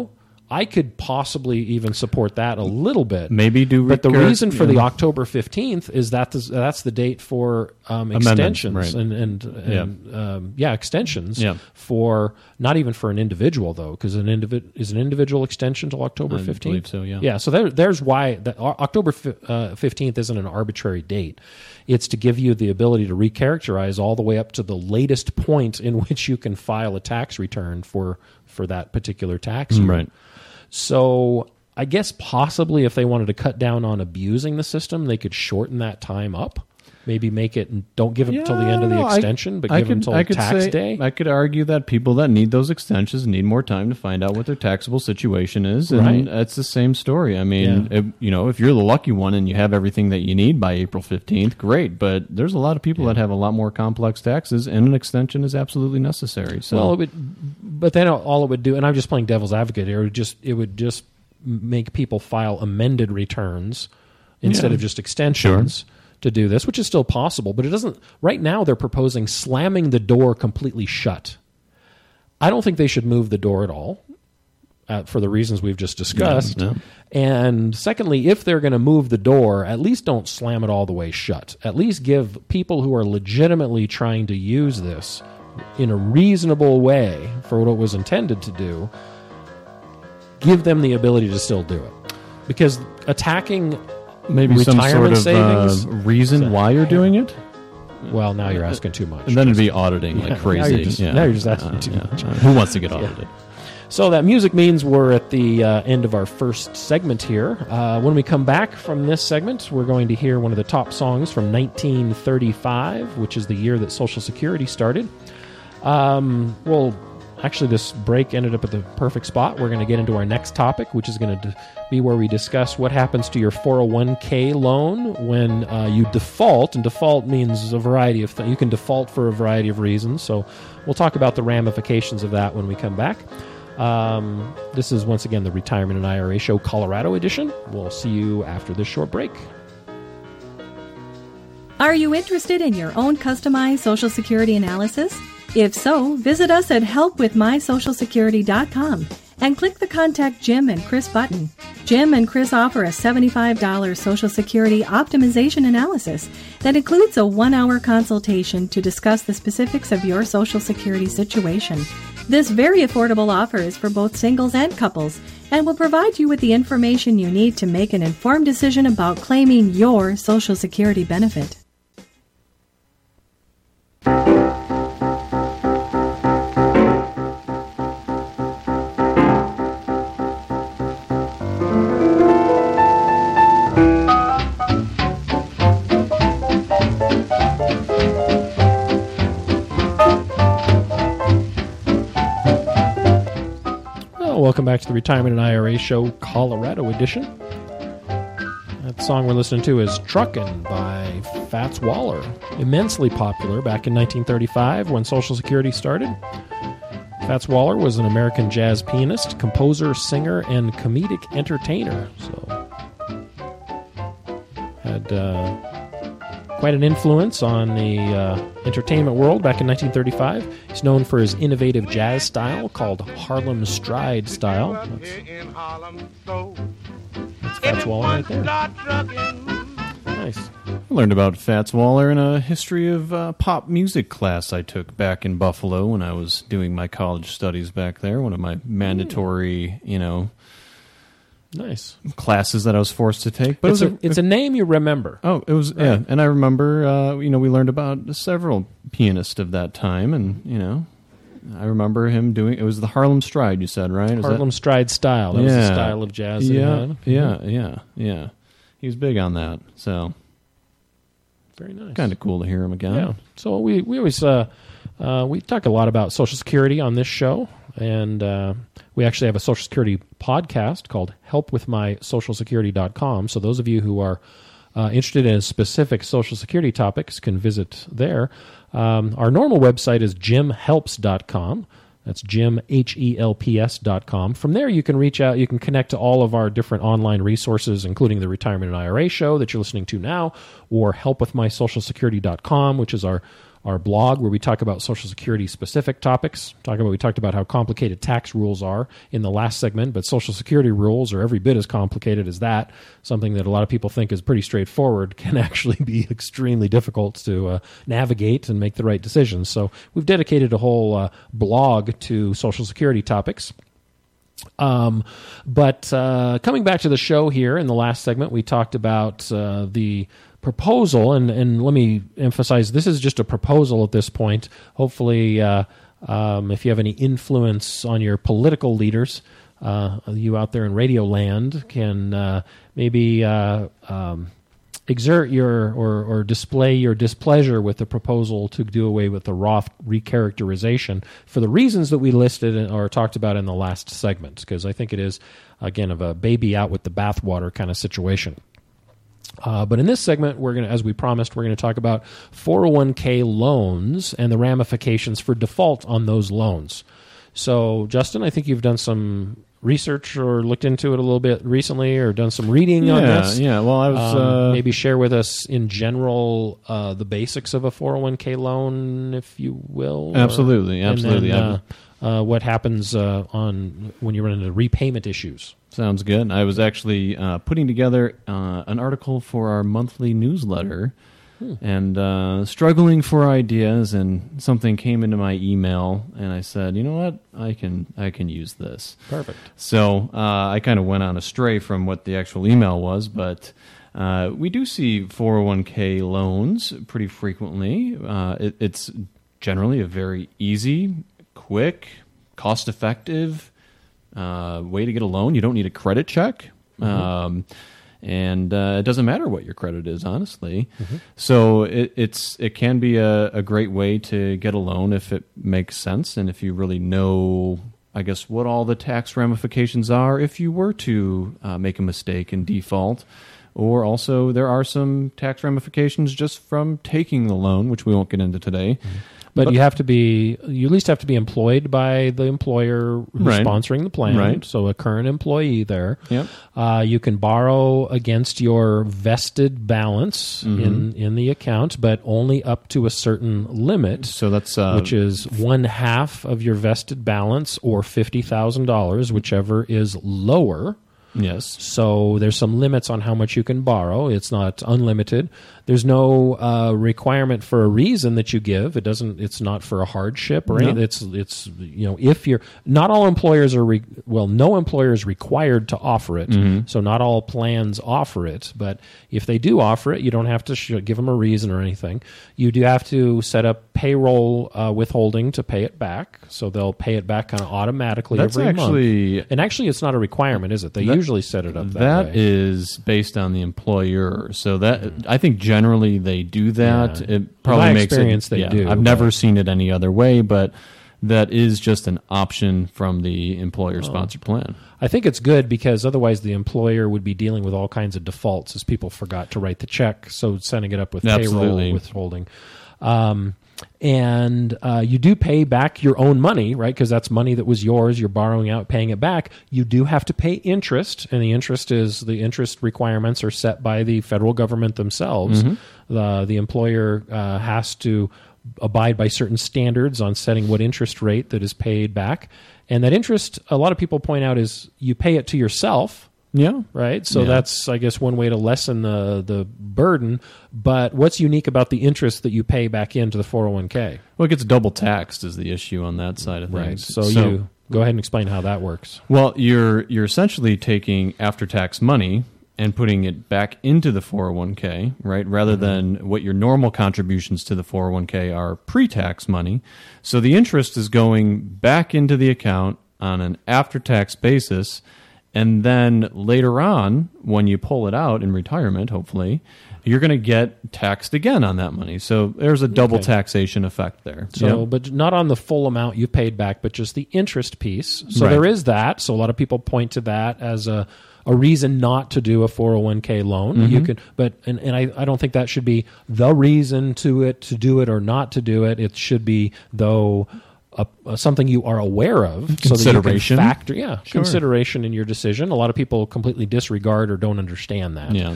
I could possibly even support that a little bit. Maybe do, but the recur- reason for yeah. the October fifteenth is that the, that's the date for um, extensions right. and and, and yeah. Um, yeah, extensions yeah. for not even for an individual though, because an individ is an individual extension till October fifteenth. So yeah, yeah. So there, there's why that October fifteenth isn't an arbitrary date. It's to give you the ability to recharacterize all the way up to the latest point in which you can file a tax return for for that particular tax year. Right. So I guess possibly if they wanted to cut down on abusing the system, they could shorten that time up. Maybe make it, don't give it yeah, until the end of the know. extension, I, but I give could, them until I could tax say, day. I could argue that people that need those extensions need more time to find out what their taxable situation is. And Right. it's the same story. I mean, Yeah. if, you know, if you're the lucky one and you have everything that you need by April fifteenth, great. But there's a lot of people Yeah. that have a lot more complex taxes, and an extension is absolutely necessary. So, Well, it would, but then all it would do, and I'm just playing devil's advocate here, it would just, it would just make people file amended returns instead Yeah. of just extensions. Sure. To do this, which is still possible, but it doesn't. Right now, they're proposing slamming the door completely shut. I don't think they should move the door at all, uh, for the reasons we've just discussed. No, no. And secondly, if they're going to move the door, at least don't slam it all the way shut. At least give people who are legitimately trying to use this in a reasonable way for what it was intended to do, give them the ability to still do it. Because attacking maybe some sort retirement of savings, uh, reason so- why you're doing it. well, now you're asking too much. And then it'd be auditing Yeah, like now crazy. you're just- yeah. now you're just asking Uh, too yeah. much. Uh, who wants to get audited? So that music means we're at the uh, end of our first segment here. Uh, when we come back from this segment, we're going to hear one of the top songs from nineteen thirty-five, which is the year that Social Security started. Um, well, actually, this break ended up at the perfect spot. We're going to get into our next topic, which is going to d- be where we discuss what happens to your four oh one k loan when uh, you default. And default means a variety of things. You can default for a variety of reasons. So we'll talk about the ramifications of that when we come back. Um, this is, once again, the Retirement and I R A Show Colorado edition. We'll see you after this short break. Are you interested in your own customized Social Security analysis? If so, visit us at help with my social security dot com and click the Contact Jim and Chris button. Jim and Chris offer a seventy-five dollars Social Security optimization analysis that includes a one-hour consultation to discuss the specifics of your Social Security situation. This very affordable offer is for both singles and couples and will provide you with the information you need to make an informed decision about claiming your Social Security benefit. Welcome back to the Retirement and I R A Show Colorado edition. That song we're listening to is Truckin' by Fats Waller. Immensely popular back in nineteen thirty-five when Social Security started. Fats Waller was an American jazz pianist, composer, singer, and comedic entertainer. So, had uh, quite an influence on the uh, entertainment world back in nineteen thirty-five. He's known for his innovative jazz style called Harlem Stride style. That's, that's Fats Waller right there. Nice. I learned about Fats Waller in a history of uh, pop music class I took back in Buffalo when I was doing my college studies back there. One of my mandatory, you know, nice classes that I was forced to take. But it's, it was a, it's a name you remember. Oh, it was, Right. yeah. And I remember, uh, you know, we learned about several pianists of that time, and, you know, I remember him doing, it was the Harlem Stride, you said, right? Is Harlem that, Stride style. That was the style of jazz that he yeah, had. yeah, yeah, yeah. He was big on that, so Very nice. kind of cool to hear him again. Yeah. So we we always uh, uh, we talk a lot about Social Security on this show, and uh, we actually have a Social Security podcast called help with my social security dot com. So those of you who are uh, interested in specific Social Security topics can visit there. Um, our normal website is jim helps dot com. That's Jim, H E L P S dot com. From there, you can reach out. You can connect to all of our different online resources, including the Retirement and I R A show that you're listening to now, or help with my social security dot com, which is our, our blog where we talk about Social Security specific topics. Talk about we talked about how complicated tax rules are in the last segment, but Social Security rules are every bit as complicated as that. Something that a lot of people think is pretty straightforward can actually be extremely difficult to uh, navigate and make the right decisions. So we've dedicated a whole uh, blog to Social Security topics. Um, but uh, coming back to the show here, in the last segment, we talked about uh, the proposal, and, and let me emphasize, this is just a proposal at this point. Hopefully, uh, um, if you have any influence on your political leaders, uh, you out there in Radio Land can uh, maybe uh, um, exert your or, or display your displeasure with the proposal to do away with the Roth recharacterization for the reasons that we listed or talked about in the last segment, because I think it is, again, of a baby out with the bathwater kind of situation. Uh, but in this segment, we're going to, as we promised, we're going to talk about four oh one k loans and the ramifications for default on those loans. So, Justin, I think you've done some research or looked into it a little bit recently, or done some reading yeah, on this. Yeah, well, I was um, uh, maybe share with us in general uh, the basics of a four oh one k loan, if you will. Absolutely, or, absolutely. And then, uh, uh, what happens uh, on when you run into repayment issues? Sounds good. I was actually uh, putting together uh, an article for our monthly newsletter hmm. and uh, struggling for ideas, and something came into my email, and I said, you know what, I can I can use this. Perfect. So uh, I kind of went on astray from what the actual email was, but uh, we do see four oh one k loans pretty frequently. Uh, it, it's generally a very easy, quick, cost-effective Uh, way to get a loan. You don't need a credit check. Mm-hmm. Um, and uh, it doesn't matter what your credit is, honestly. Mm-hmm. So it, it's it can be a, a great way to get a loan if it makes sense, and if you really know, I guess, what all the tax ramifications are if you were to uh, make a mistake and default. Or also there are some tax ramifications just from taking the loan, which we won't get into today. Mm-hmm. But, but you have to be, you at least have to be employed by the employer who's right. sponsoring the plan. Right. So a current employee there. Yep. Uh, you can borrow against your vested balance mm-hmm. in, in the account, but only up to a certain limit. So that's uh, which is one half of your vested balance, or fifty thousand dollars, whichever is lower. Yes. So there's some limits on how much you can borrow. It's not unlimited. There's no uh, requirement for a reason that you give. It doesn't. It's not for a hardship or no. anything. It's it's you know, if you're not all employers are re, well no employer is required to offer it. Mm-hmm. So not all plans offer it. But if they do offer it, you don't have to sh- give them a reason or anything. You do have to set up payroll uh, withholding to pay it back. So they'll pay it back kind of automatically That's every actually, month. And actually, it's not a requirement, is it? They that, usually set it up that, that way. That is based on the employer. So that mm. I think generally they do that. Yeah. It probably In my makes experience, it, they yeah, do. I've never seen it any other way, but that is just an option from the employer-sponsored oh. plan. I think it's good, because otherwise the employer would be dealing with all kinds of defaults as people forgot to write the check, so sending it up with Absolutely. payroll withholding. Um, and uh, you do pay back your own money, right? Because that's money that was yours. You're borrowing out, paying it back. You do have to pay interest, and the interest is the interest requirements are set by the federal government themselves. Mm-hmm. The the employer uh, has to abide by certain standards on setting what interest rate that is paid back, and that interest, a lot of people point out, is you pay it to yourself. Yeah. Right. So yeah. that's, I guess, one way to lessen the the burden. But what's unique about the interest that you pay back into the four oh one k? Well, it gets double taxed is the issue on that side of right. things. So, so you go ahead and explain how that works. Well, you're you're essentially taking after-tax money and putting it back into the four oh one k, right? Rather mm-hmm. than what your normal contributions to the four oh one k are pre-tax money. So the interest is going back into the account on an after-tax basis. And then later on, when you pull it out in retirement, hopefully, you're going to get taxed again on that money. So there's a double okay. taxation effect there. So, yep. but not on the full amount you paid back, but just the interest piece. So right. there is that. So a lot of people point to that as a, a reason not to do a four oh one k loan. Mm-hmm. You could, but and, and I, I don't think that should be the reason to it to do it or not to do it. It should be, though, A, a, something you are aware of, so that you can factor, yeah, sure. consideration in your decision. A lot of people completely disregard or don't understand that. Yeah.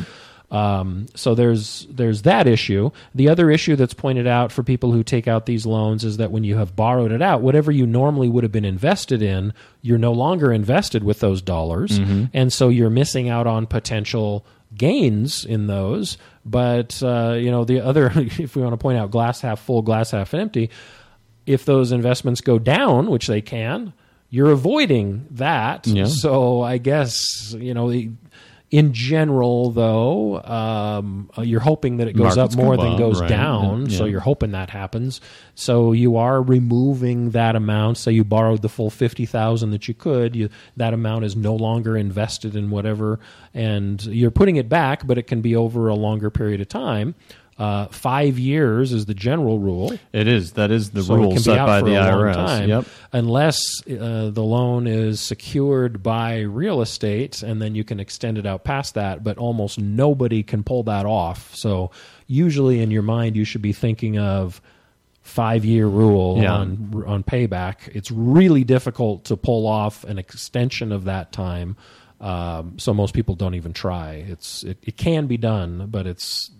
Um, so there's there's that issue. The other issue that's pointed out for people who take out these loans is that when you have borrowed it out, whatever you normally would have been invested in, you're no longer invested with those dollars, mm-hmm. and so you're missing out on potential gains in those. But uh, you know, the other, if we want to point out glass half full, glass half empty, if those investments go down, which they can, you're avoiding that. Yeah. So I guess, you know, the, in general, though, um, you're hoping that it goes Markets up more go than up, goes right. down. Yeah. So you're hoping that happens. So you are removing that amount. Say you borrowed the full fifty thousand that you could. You, that amount is no longer invested in whatever, and you're putting it back, but it can be over a longer period of time. Uh, five years is the general rule. It is. That is the So it rule can be set out by for the a I R long S. time, Yep. unless uh, the loan is secured by real estate, and then you can extend it out past that. But almost nobody can pull that off. So usually, in your mind, you should be thinking of five-year rule Yeah. on on payback. It's really difficult to pull off an extension of that time. Um, so most people don't even try. It's it, it can be done, but it's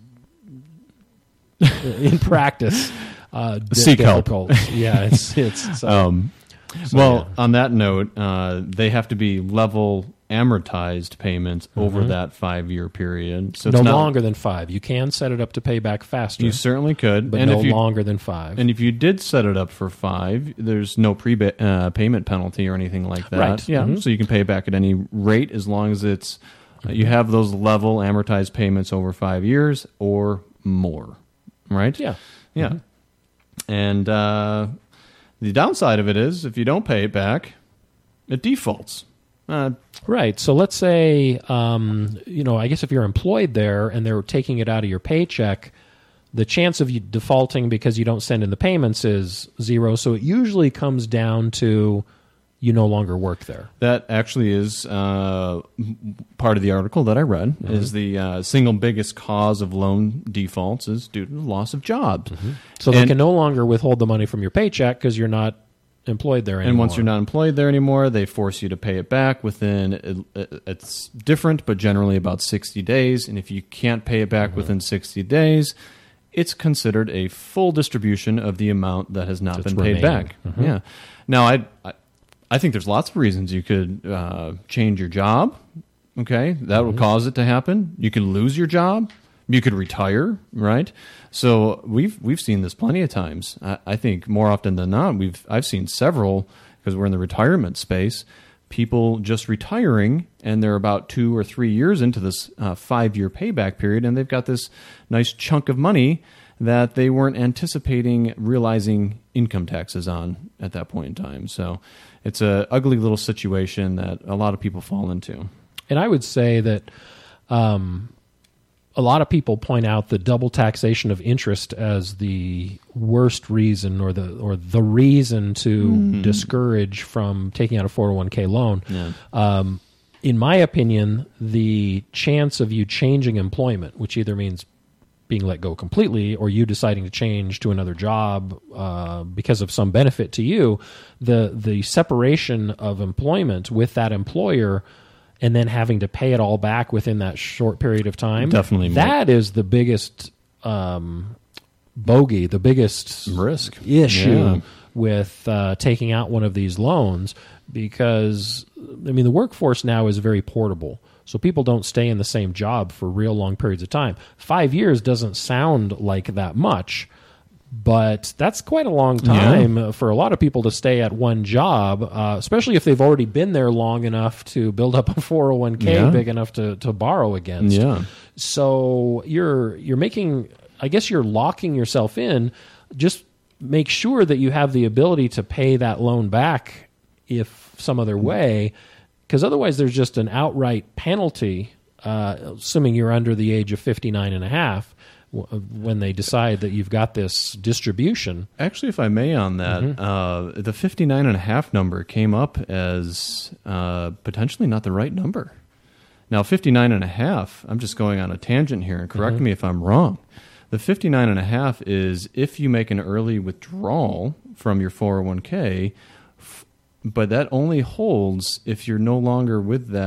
in practice, uh, di- Seek help. difficult. Yeah, it's it's. So, Um, so, well, yeah. on that note, uh, they have to be level amortized payments over that five-year period. So no it's not, longer than five. You can set it up to pay back faster, You certainly could, but and no if you, longer than five. And if you did set it up for five, there's no pre uh, payment penalty or anything like that. Right. Yeah. Mhm. So you can pay back at any rate as long as it's uh, you have those level amortized payments over five years or more. Right? Yeah. Yeah. Mm-hmm. And uh, the downside of it is if you don't pay it back, it defaults. Uh, Right. So let's say, um, you know, I guess if you're employed there and they're taking it out of your paycheck, the chance of you defaulting because you don't send in the payments is zero. So it usually comes down to you no longer work there. That actually is uh, part of the article that I read. Mm-hmm. Is the uh, single biggest cause of loan defaults is due to the loss of jobs. Mm-hmm. So they And- can no longer withhold the money from your paycheck because you're not employed there anymore. And once you're not employed there anymore, they force you to pay it back within, it, it, it's different, but generally about sixty days. And if you can't pay it back Mm-hmm. within sixty days, it's considered a full distribution of the amount that has not That's been paid remaining. back. Mhm. Yeah. Now, I, I I think there's lots of reasons you could uh, change your job. Okay, that will cause it to happen. You could lose your job. You could retire, right? So we've we've seen this plenty of times. I, I think more often than not, we've I've seen several because we're in the retirement space. People just retiring, and they're about two or three years into this uh, five-year payback period, and they've got this nice chunk of money that they weren't anticipating realizing income taxes on at that point in time. So it's a ugly little situation that a lot of people fall into. And I would say that um, a lot of people point out the double taxation of interest as the worst reason or the or the reason to Mm-hmm. discourage from taking out a four oh one k loan. Yeah. Um, in my opinion, the chance of you changing employment, which either means being let go completely or you deciding to change to another job uh, because of some benefit to you, the the separation of employment with that employer and then having to pay it all back within that short period of time, Definitely more- that is the biggest um, bogey, the biggest Risk. issue Yeah. with uh, taking out one of these loans because, I mean, the workforce now is very portable. So people don't stay in the same job for real long periods of time. Five years doesn't sound like that much, but that's quite a long time uh, for a lot of people to stay at one job, uh, especially if they've already been there long enough to build up a four oh one k Yeah. big enough to, to borrow against. Yeah. So you're you're making, I guess you're locking yourself in. Just make sure that you have the ability to pay that loan back if some other way, because otherwise there's just an outright penalty, uh, assuming you're under the age of fifty-nine and a half, w- when they decide that you've got this distribution. Actually, if I may on that, Mm-hmm. uh, the fifty-nine and a half number came up as uh, potentially not the right number. Now, fifty-nine and a half, I'm just going on a tangent here, and correct Mm-hmm. me if I'm wrong. The fifty-nine and a half is if you make an early withdrawal from your four oh one k, f- but that only holds if you're no longer with that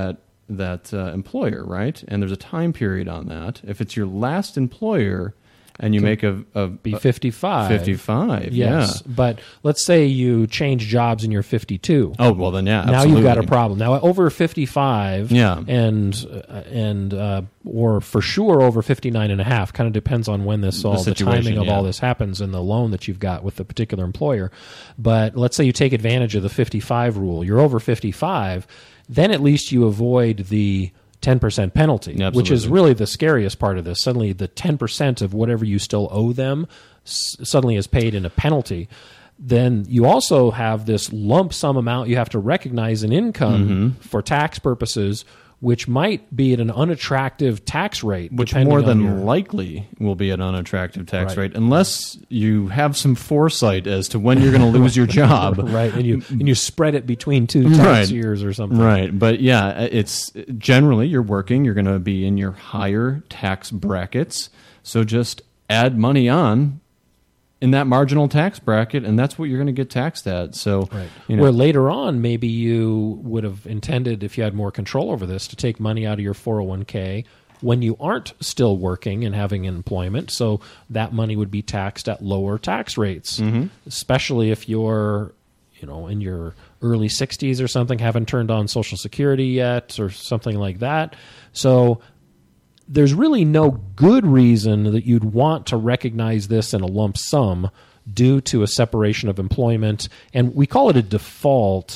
that uh, employer, right? And there's a time period on that. If it's your last employer and you Could make a, a be fifty-five. fifty-five, Yes, yeah. but let's say you change jobs and you're fifty-two. Oh, well then, yeah, Now absolutely. you've got a problem. Now over fifty-five, Yeah. and uh, and uh, or for sure over fifty-nine and a half. Kind of depends on when this all the, situation, timing of yeah. all this happens and the loan that you've got with the particular employer. But let's say you take advantage of the fifty-five rule. You're over fifty-five, then at least you avoid the ten percent penalty, Absolutely. which is really the scariest part of this. Suddenly the ten percent of whatever you still owe them s- suddenly is paid in a penalty. Then you also have this lump sum amount you have to recognize in income Mm-hmm. for tax purposes, which might be at an unattractive tax rate. Which depending more on than your- likely will be an unattractive tax Right. rate, unless you have some foresight as to when you're going to lose your job. right, and you and you spread it between two tax Right. years or something. Right, but yeah, it's generally you're working, you're going to be in your higher tax brackets, so just add money on in that marginal tax bracket, and that's what you're going to get taxed at. So, Right. you know, Where later on, maybe you would have intended, if you had more control over this, to take money out of your four oh one k when you aren't still working and having employment. So that money would be taxed at lower tax rates, Mm-hmm. especially if you're, you know, in your early sixties or something, haven't turned on Social Security yet or something like that. So there's really no good reason that you'd want to recognize this in a lump sum due to a separation of employment. And we call it a default.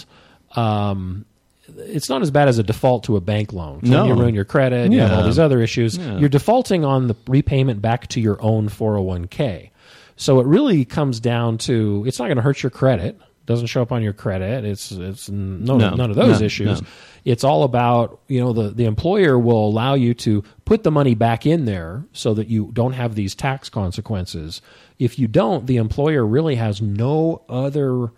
Um, it's not as bad as a default to a bank loan. So No. when you ruin your credit, you have all Yeah. these other issues. Yeah. You're defaulting on the repayment back to your own four oh one k. So it really comes down to, it's not going to hurt your credit. Doesn't show up on your credit. It's it's no, No. none of those No. issues. No. It's all about, you know, the, the employer will allow you to put the money back in there so that you don't have these tax consequences. If you don't, the employer really has no other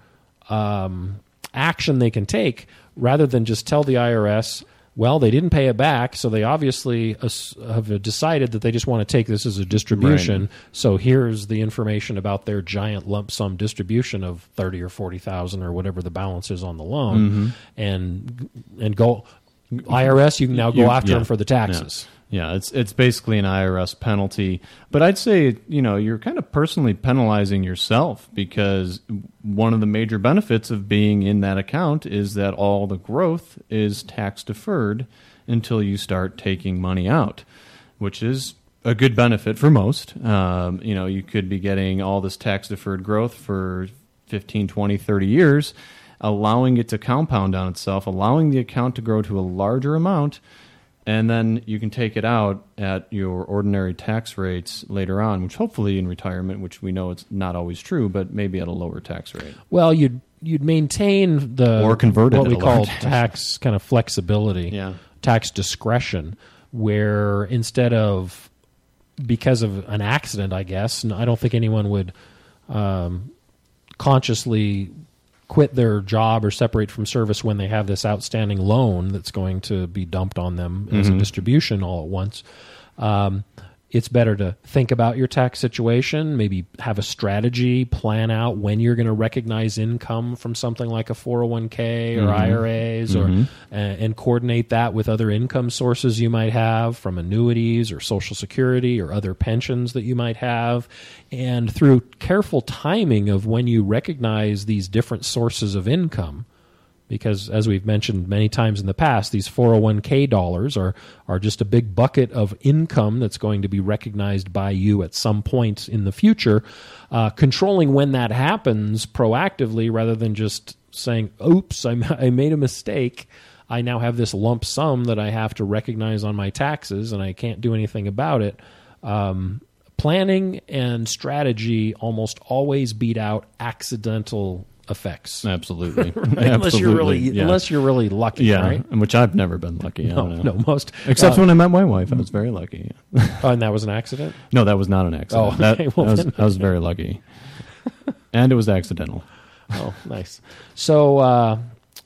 um, action they can take rather than just tell the I R S, well, they didn't pay it back, so they obviously as- have decided that they just want to take this as a distribution. Right. So here's the information about their giant lump sum distribution of thirty or forty thousand or whatever the balance is on the loan, Mm-hmm. and and go I R S. You can now go You- after yeah. them for the taxes. Yeah. Yeah, it's it's basically an I R S penalty, but I'd say, you know, you're kind of personally penalizing yourself, because one of the major benefits of being in that account is that all the growth is tax deferred until you start taking money out, which is a good benefit for most. Um, you know, you could be getting all this tax deferred growth for fifteen, twenty, thirty years, allowing it to compound on itself, allowing the account to grow to a larger amount. And then you can take it out at your ordinary tax rates later on, which hopefully in retirement, which we know it's not always true, but maybe at a lower tax rate. Well, you'd you'd maintain the Or convert it what at we a lower call tax. tax kind of flexibility, Yeah. tax discretion, where instead of because of an accident, I guess, and I don't think anyone would um, consciously quit their job or separate from service when they have this outstanding loan that's going to be dumped on them as Mm-hmm. a distribution all at once. Um, it's better to think about your tax situation, maybe have a strategy, plan out when you're going to recognize income from something like a four oh one k or Mm-hmm. I R As, or uh, and coordinate that with other income sources you might have from annuities or Social Security or other pensions that you might have. And through careful timing of when you recognize these different sources of income, because as we've mentioned many times in the past, these four oh one k dollars are, are just a big bucket of income that's going to be recognized by you at some point in the future. Uh, controlling when that happens proactively rather than just saying, oops, I, I made a mistake. I now have this lump sum that I have to recognize on my taxes and I can't do anything about it. Um, planning and strategy almost always beat out accidental effects. Absolutely. Right? Unless you're really, Absolutely, yeah. unless you're really lucky, Yeah, right? which I've never been lucky. I No, don't know. no, most. Except uh, when I met my wife, I was very lucky. oh, and that was an accident. No, that was not an accident. Oh, That- okay, well I was, then- I was very lucky. And it was accidental. Oh, nice. So, uh,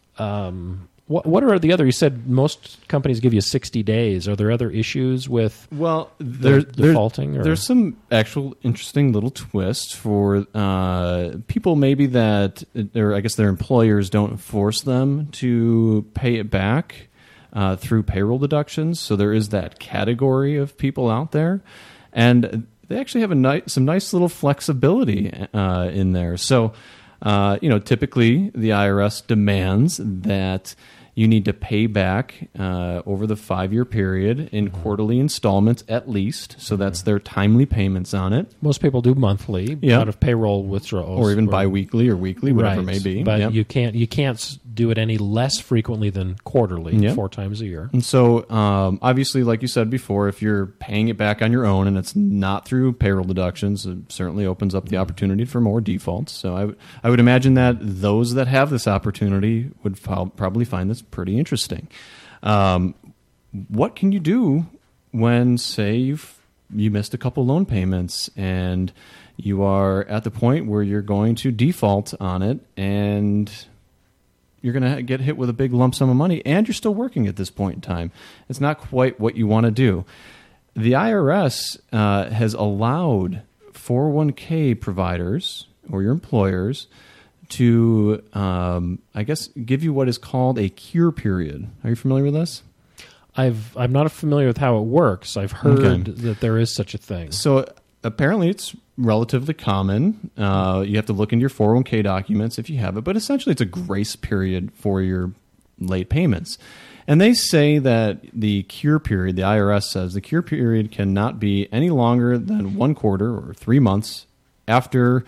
um, what what are the other? You said most companies give you sixty days. Are there other issues with? Well, there, there, defaulting, or- there's some actual interesting little twists for uh, people maybe that, or I guess their employers don't force them to pay it back. uh, through payroll deductions. So there is that category of people out there. And they actually have a ni- some nice little flexibility uh, in there. So, uh, you know, typically the I R S demands that you need to pay back uh, over the five-year period in quarterly installments at least. So that's their timely payments on it. Most people do monthly Yeah. out of payroll withdrawals, Or even biweekly or weekly, whatever right. it may be. But Yep. you can't you can't s- do it any less frequently than quarterly, Yep. four times a year. And so, um, obviously, like you said before, if you're paying it back on your own and it's not through payroll deductions, it certainly opens up the opportunity for more defaults. So I, w- I would imagine that those that have this opportunity would fo- probably find this pretty interesting. Um, what can you do when, say, you've you missed a couple loan payments and you are at the point where you're going to default on it and you're going to get hit with a big lump sum of money, and you're still working at this point in time? It's not quite what you want to do. The I R S uh, has allowed four oh one k providers or your employers to, um, I guess, give you what is called a cure period. Are you familiar with this? I've I'm not familiar with how it works. I've heard Okay. that there is such a thing. So apparently it's relatively common. Uh, you have to look into your four oh one k documents if you have it, but essentially it's a grace period for your late payments. And they say that the cure period, the I R S says, the cure period cannot be any longer than one quarter or three months after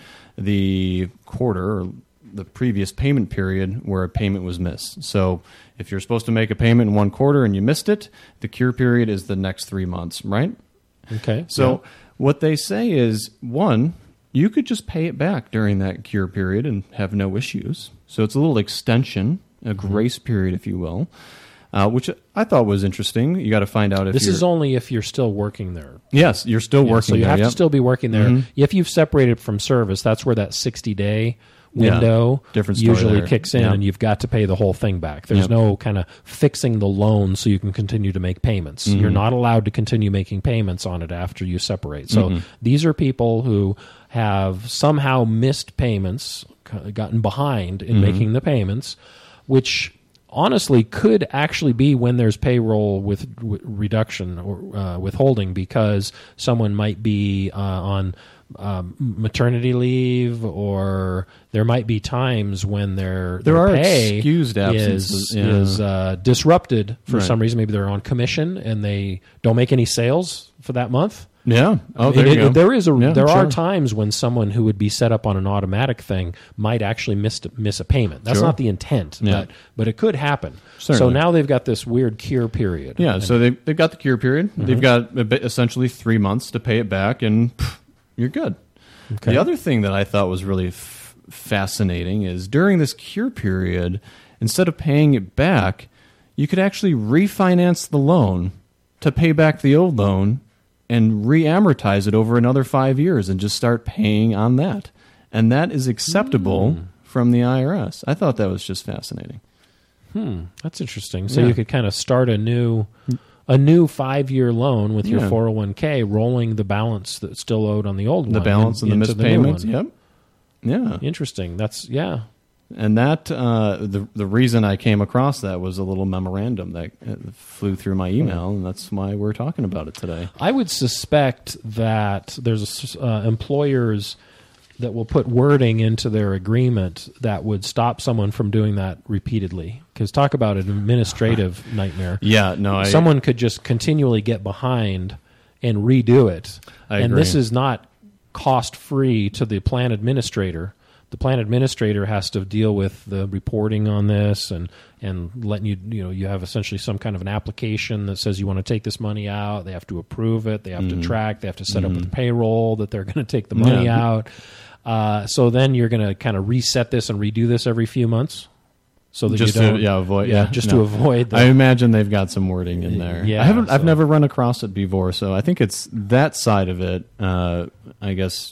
the quarter or the previous payment period where a payment was missed. So if you're supposed to make a payment in one quarter and you missed it, the cure period is the next three months, right? Okay. So what they say is, one, you could just pay it back during that cure period and have no issues. So it's a little extension, a grace period, if you will, uh, which I thought was interesting. You got to find out if this you're... is only if you're still working there. Yes, you're still Yeah, working so you there, have yep. to still be working there. Mhm. If you've separated from service, that's where that sixty-day Yeah, window different story usually there. kicks in, Yep. and you've got to pay the whole thing back. There's Yep. no kind of fixing the loan so you can continue to make payments. Mm-hmm. You're not allowed to continue making payments on it after you separate. So Mm-hmm. these are people who have somehow missed payments, c- gotten behind in Mm-hmm. making the payments, which honestly could actually be when there's payroll with, with reduction or uh, withholding, because someone might be uh, on um, maternity leave, or there might be times when their There their are pay excused absences, is, yeah. is uh, disrupted for Right. some reason. Maybe they're on commission and they don't make any sales for that month. Yeah. Oh, It- there it- you go. there is a Yeah, there sure. are times when someone who would be set up on an automatic thing might actually miss miss a payment. That's Sure. not the intent, Yeah. but but it could happen. So Certainly. now they've got this weird cure period. Yeah, And- so they, they've got the cure period. Mm-hmm. They've got a bit, essentially three months to pay it back, and pff, you're good. Okay. The other thing that I thought was really f- fascinating is during this cure period, instead of paying it back, you could actually refinance the loan to pay back the old loan and re-amortize it over another five years and just start paying on that. And that is acceptable Hmm. from the I R S. I thought that was just fascinating. Hmm, that's interesting. So Yeah. you could kind of start a new a new five year loan with your Yeah. four oh one k, rolling the balance that's still owed on the old The one. balance in- and the into missed new payments. one. Yep. Yeah. Interesting. That's yeah. And that uh, the the reason I came across that was a little memorandum that uh, flew through my email, and that's why we're talking about it today. I would suspect that there's uh, employers that will put wording into their agreement that would stop someone from doing that repeatedly. Because talk about an administrative nightmare. Yeah, no, I, Someone could just continually get behind and redo it. I and agree. this is not cost free to the plan administrator. The plan administrator has to deal with the reporting on this and, and letting you, you know, you have essentially some kind of an application that says you want to take this money out. They have to approve it. They have Mm-hmm. to track. They have to set up with the payroll that they're going to take the money Yeah. out. Uh, so then you're going to kind of reset this and redo this every few months. So that just you don't, to yeah avoid yeah, yeah, just no. to avoid the, I imagine they've got some wording in there. Yeah, I haven't. I've so- never run across it before, so I think it's that side of it. Uh, I guess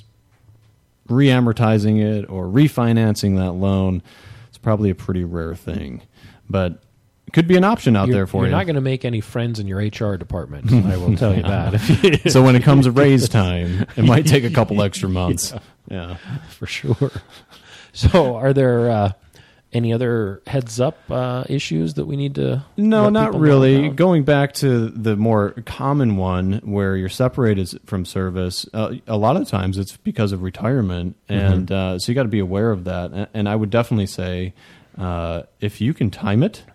re-amortizing it or refinancing that loan. It's probably a pretty rare thing, but it could be an option out you're, there for you're you. not going to make any friends in your H R department. I will tell you that. So when it comes to raise time, it might take a couple extra months. Yeah. For sure. So, are there uh, Any other heads up uh, issues that we need to? No, let not people know really. about? Going back to the more common one where you're separated from service, uh, a lot of times it's because of retirement, and mm-hmm. uh, so you got to be aware of that. And, and I would definitely say uh, if you can time it,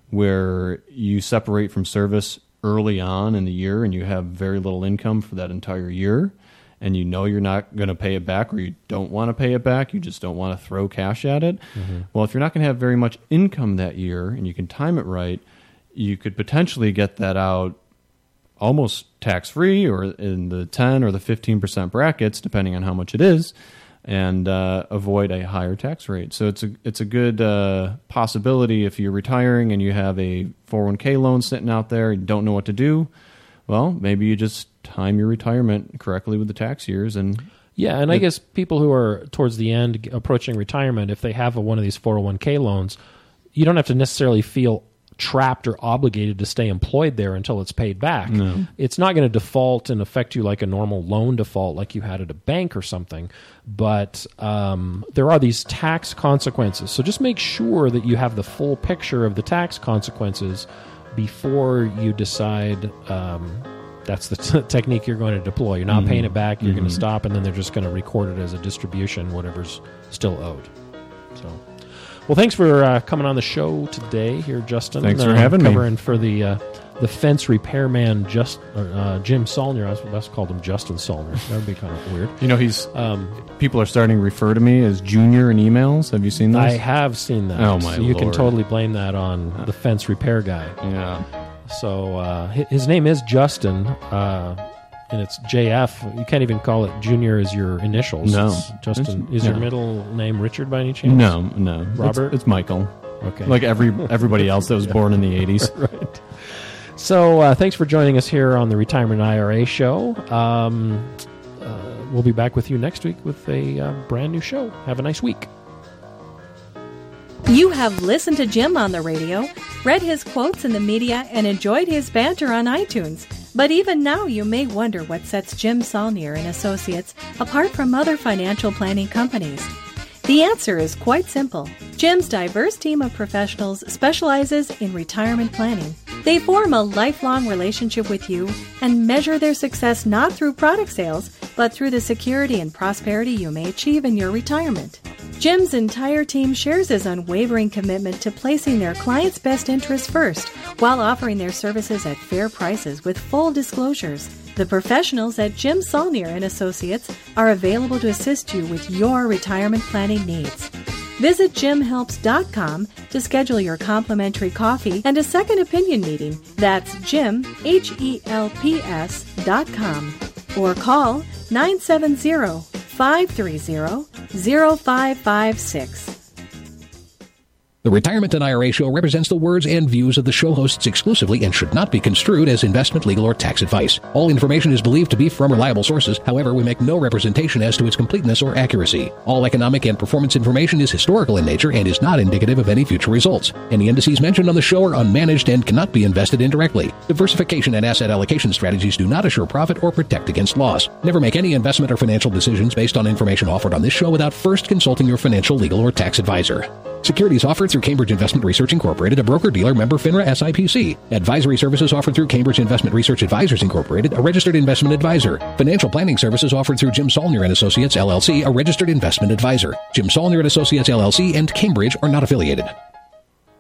where you separate from service early on in the year, and you have very little income for that entire year, and you know you're not going to pay it back, or you don't want to pay it back, you just don't want to throw cash at it. Mm-hmm. Well, if you're not going to have very much income that year and you can time it right, you could potentially get that out almost tax-free or in the ten or the fifteen percent brackets, depending on how much it is, and uh, avoid a higher tax rate. So it's a it's a good uh, possibility if you're retiring and you have a four oh one k loan sitting out there and you don't know what to do. Well, maybe you just time your retirement correctly with the tax years. And yeah, and it, I guess people who are towards the end approaching retirement, if they have a, one of these four oh one k loans, you don't have to necessarily feel trapped or obligated to stay employed there until it's paid back. No. It's not going to default and affect you like a normal loan default like you had at a bank or something, but um, there are these tax consequences. So just make sure that you have the full picture of the tax consequences before you decide um, that's the t- technique you're going to deploy. You're not mm-hmm. paying it back, you're mm-hmm. going to stop, and then they're just going to record it as a distribution, whatever's still owed. So... Well, thanks for uh, coming on the show today here, Justin. Thanks uh, for having covering me. Covering for the uh, the fence repairman, just uh, Jim Saulnier. I was best called him Justin Saulnier. That would be kind of weird. You know, he's um, people are starting to refer to me as Junior in emails. Have you seen those? I have seen that. Oh, my so you Lord. can totally blame that on the fence repair guy. Yeah. So uh, his name is Justin. Uh, And it's J F. You can't even call it Junior as your initials. No. It's Justin. It's, is no. your middle name Richard by any chance? No, no. Robert? It's, it's Michael. Okay. Like every everybody else that was born in the eighties. Right. So uh, thanks for joining us here on the Retirement I R A Show. Um, uh, we'll be back with you next week with a uh, brand new show. Have a nice week. You have listened to Jim on the radio, read his quotes in the media, and enjoyed his banter on iTunes. But even now, you may wonder what sets Jim Saulnier and Associates apart from other financial planning companies. The answer is quite simple. Jim's diverse team of professionals specializes in retirement planning. They form a lifelong relationship with you and measure their success not through product sales, but through the security and prosperity you may achieve in your retirement. Jim's entire team shares his unwavering commitment to placing their clients' best interests first, while offering their services at fair prices with full disclosures. The professionals at Jim Saulnier and Associates are available to assist you with your retirement planning needs. Visit jim helps dot com to schedule your complimentary coffee and a second opinion meeting. That's Jim, H E L P S dot com. Or call nine seven zero, five three zero, zero five five six. The Retirement and I R A Show represents the words and views of the show hosts exclusively and should not be construed as investment, legal, or tax advice. All information is believed to be from reliable sources. However, we make no representation as to its completeness or accuracy. All economic and performance information is historical in nature and is not indicative of any future results. Any indices mentioned on the show are unmanaged and cannot be invested indirectly. Diversification and asset allocation strategies do not assure profit or protect against loss. Never make any investment or financial decisions based on information offered on this show without first consulting your financial, legal, or tax advisor. Securities offered through Cambridge Investment Research Incorporated, a broker-dealer member FINRA S I P C. Advisory services offered through Cambridge Investment Research Advisors Incorporated, a registered investment advisor. Financial planning services offered through Jim Saulnier and Associates, L L C, a registered investment advisor. Jim Saulnier and Associates, L L C, and Cambridge are not affiliated.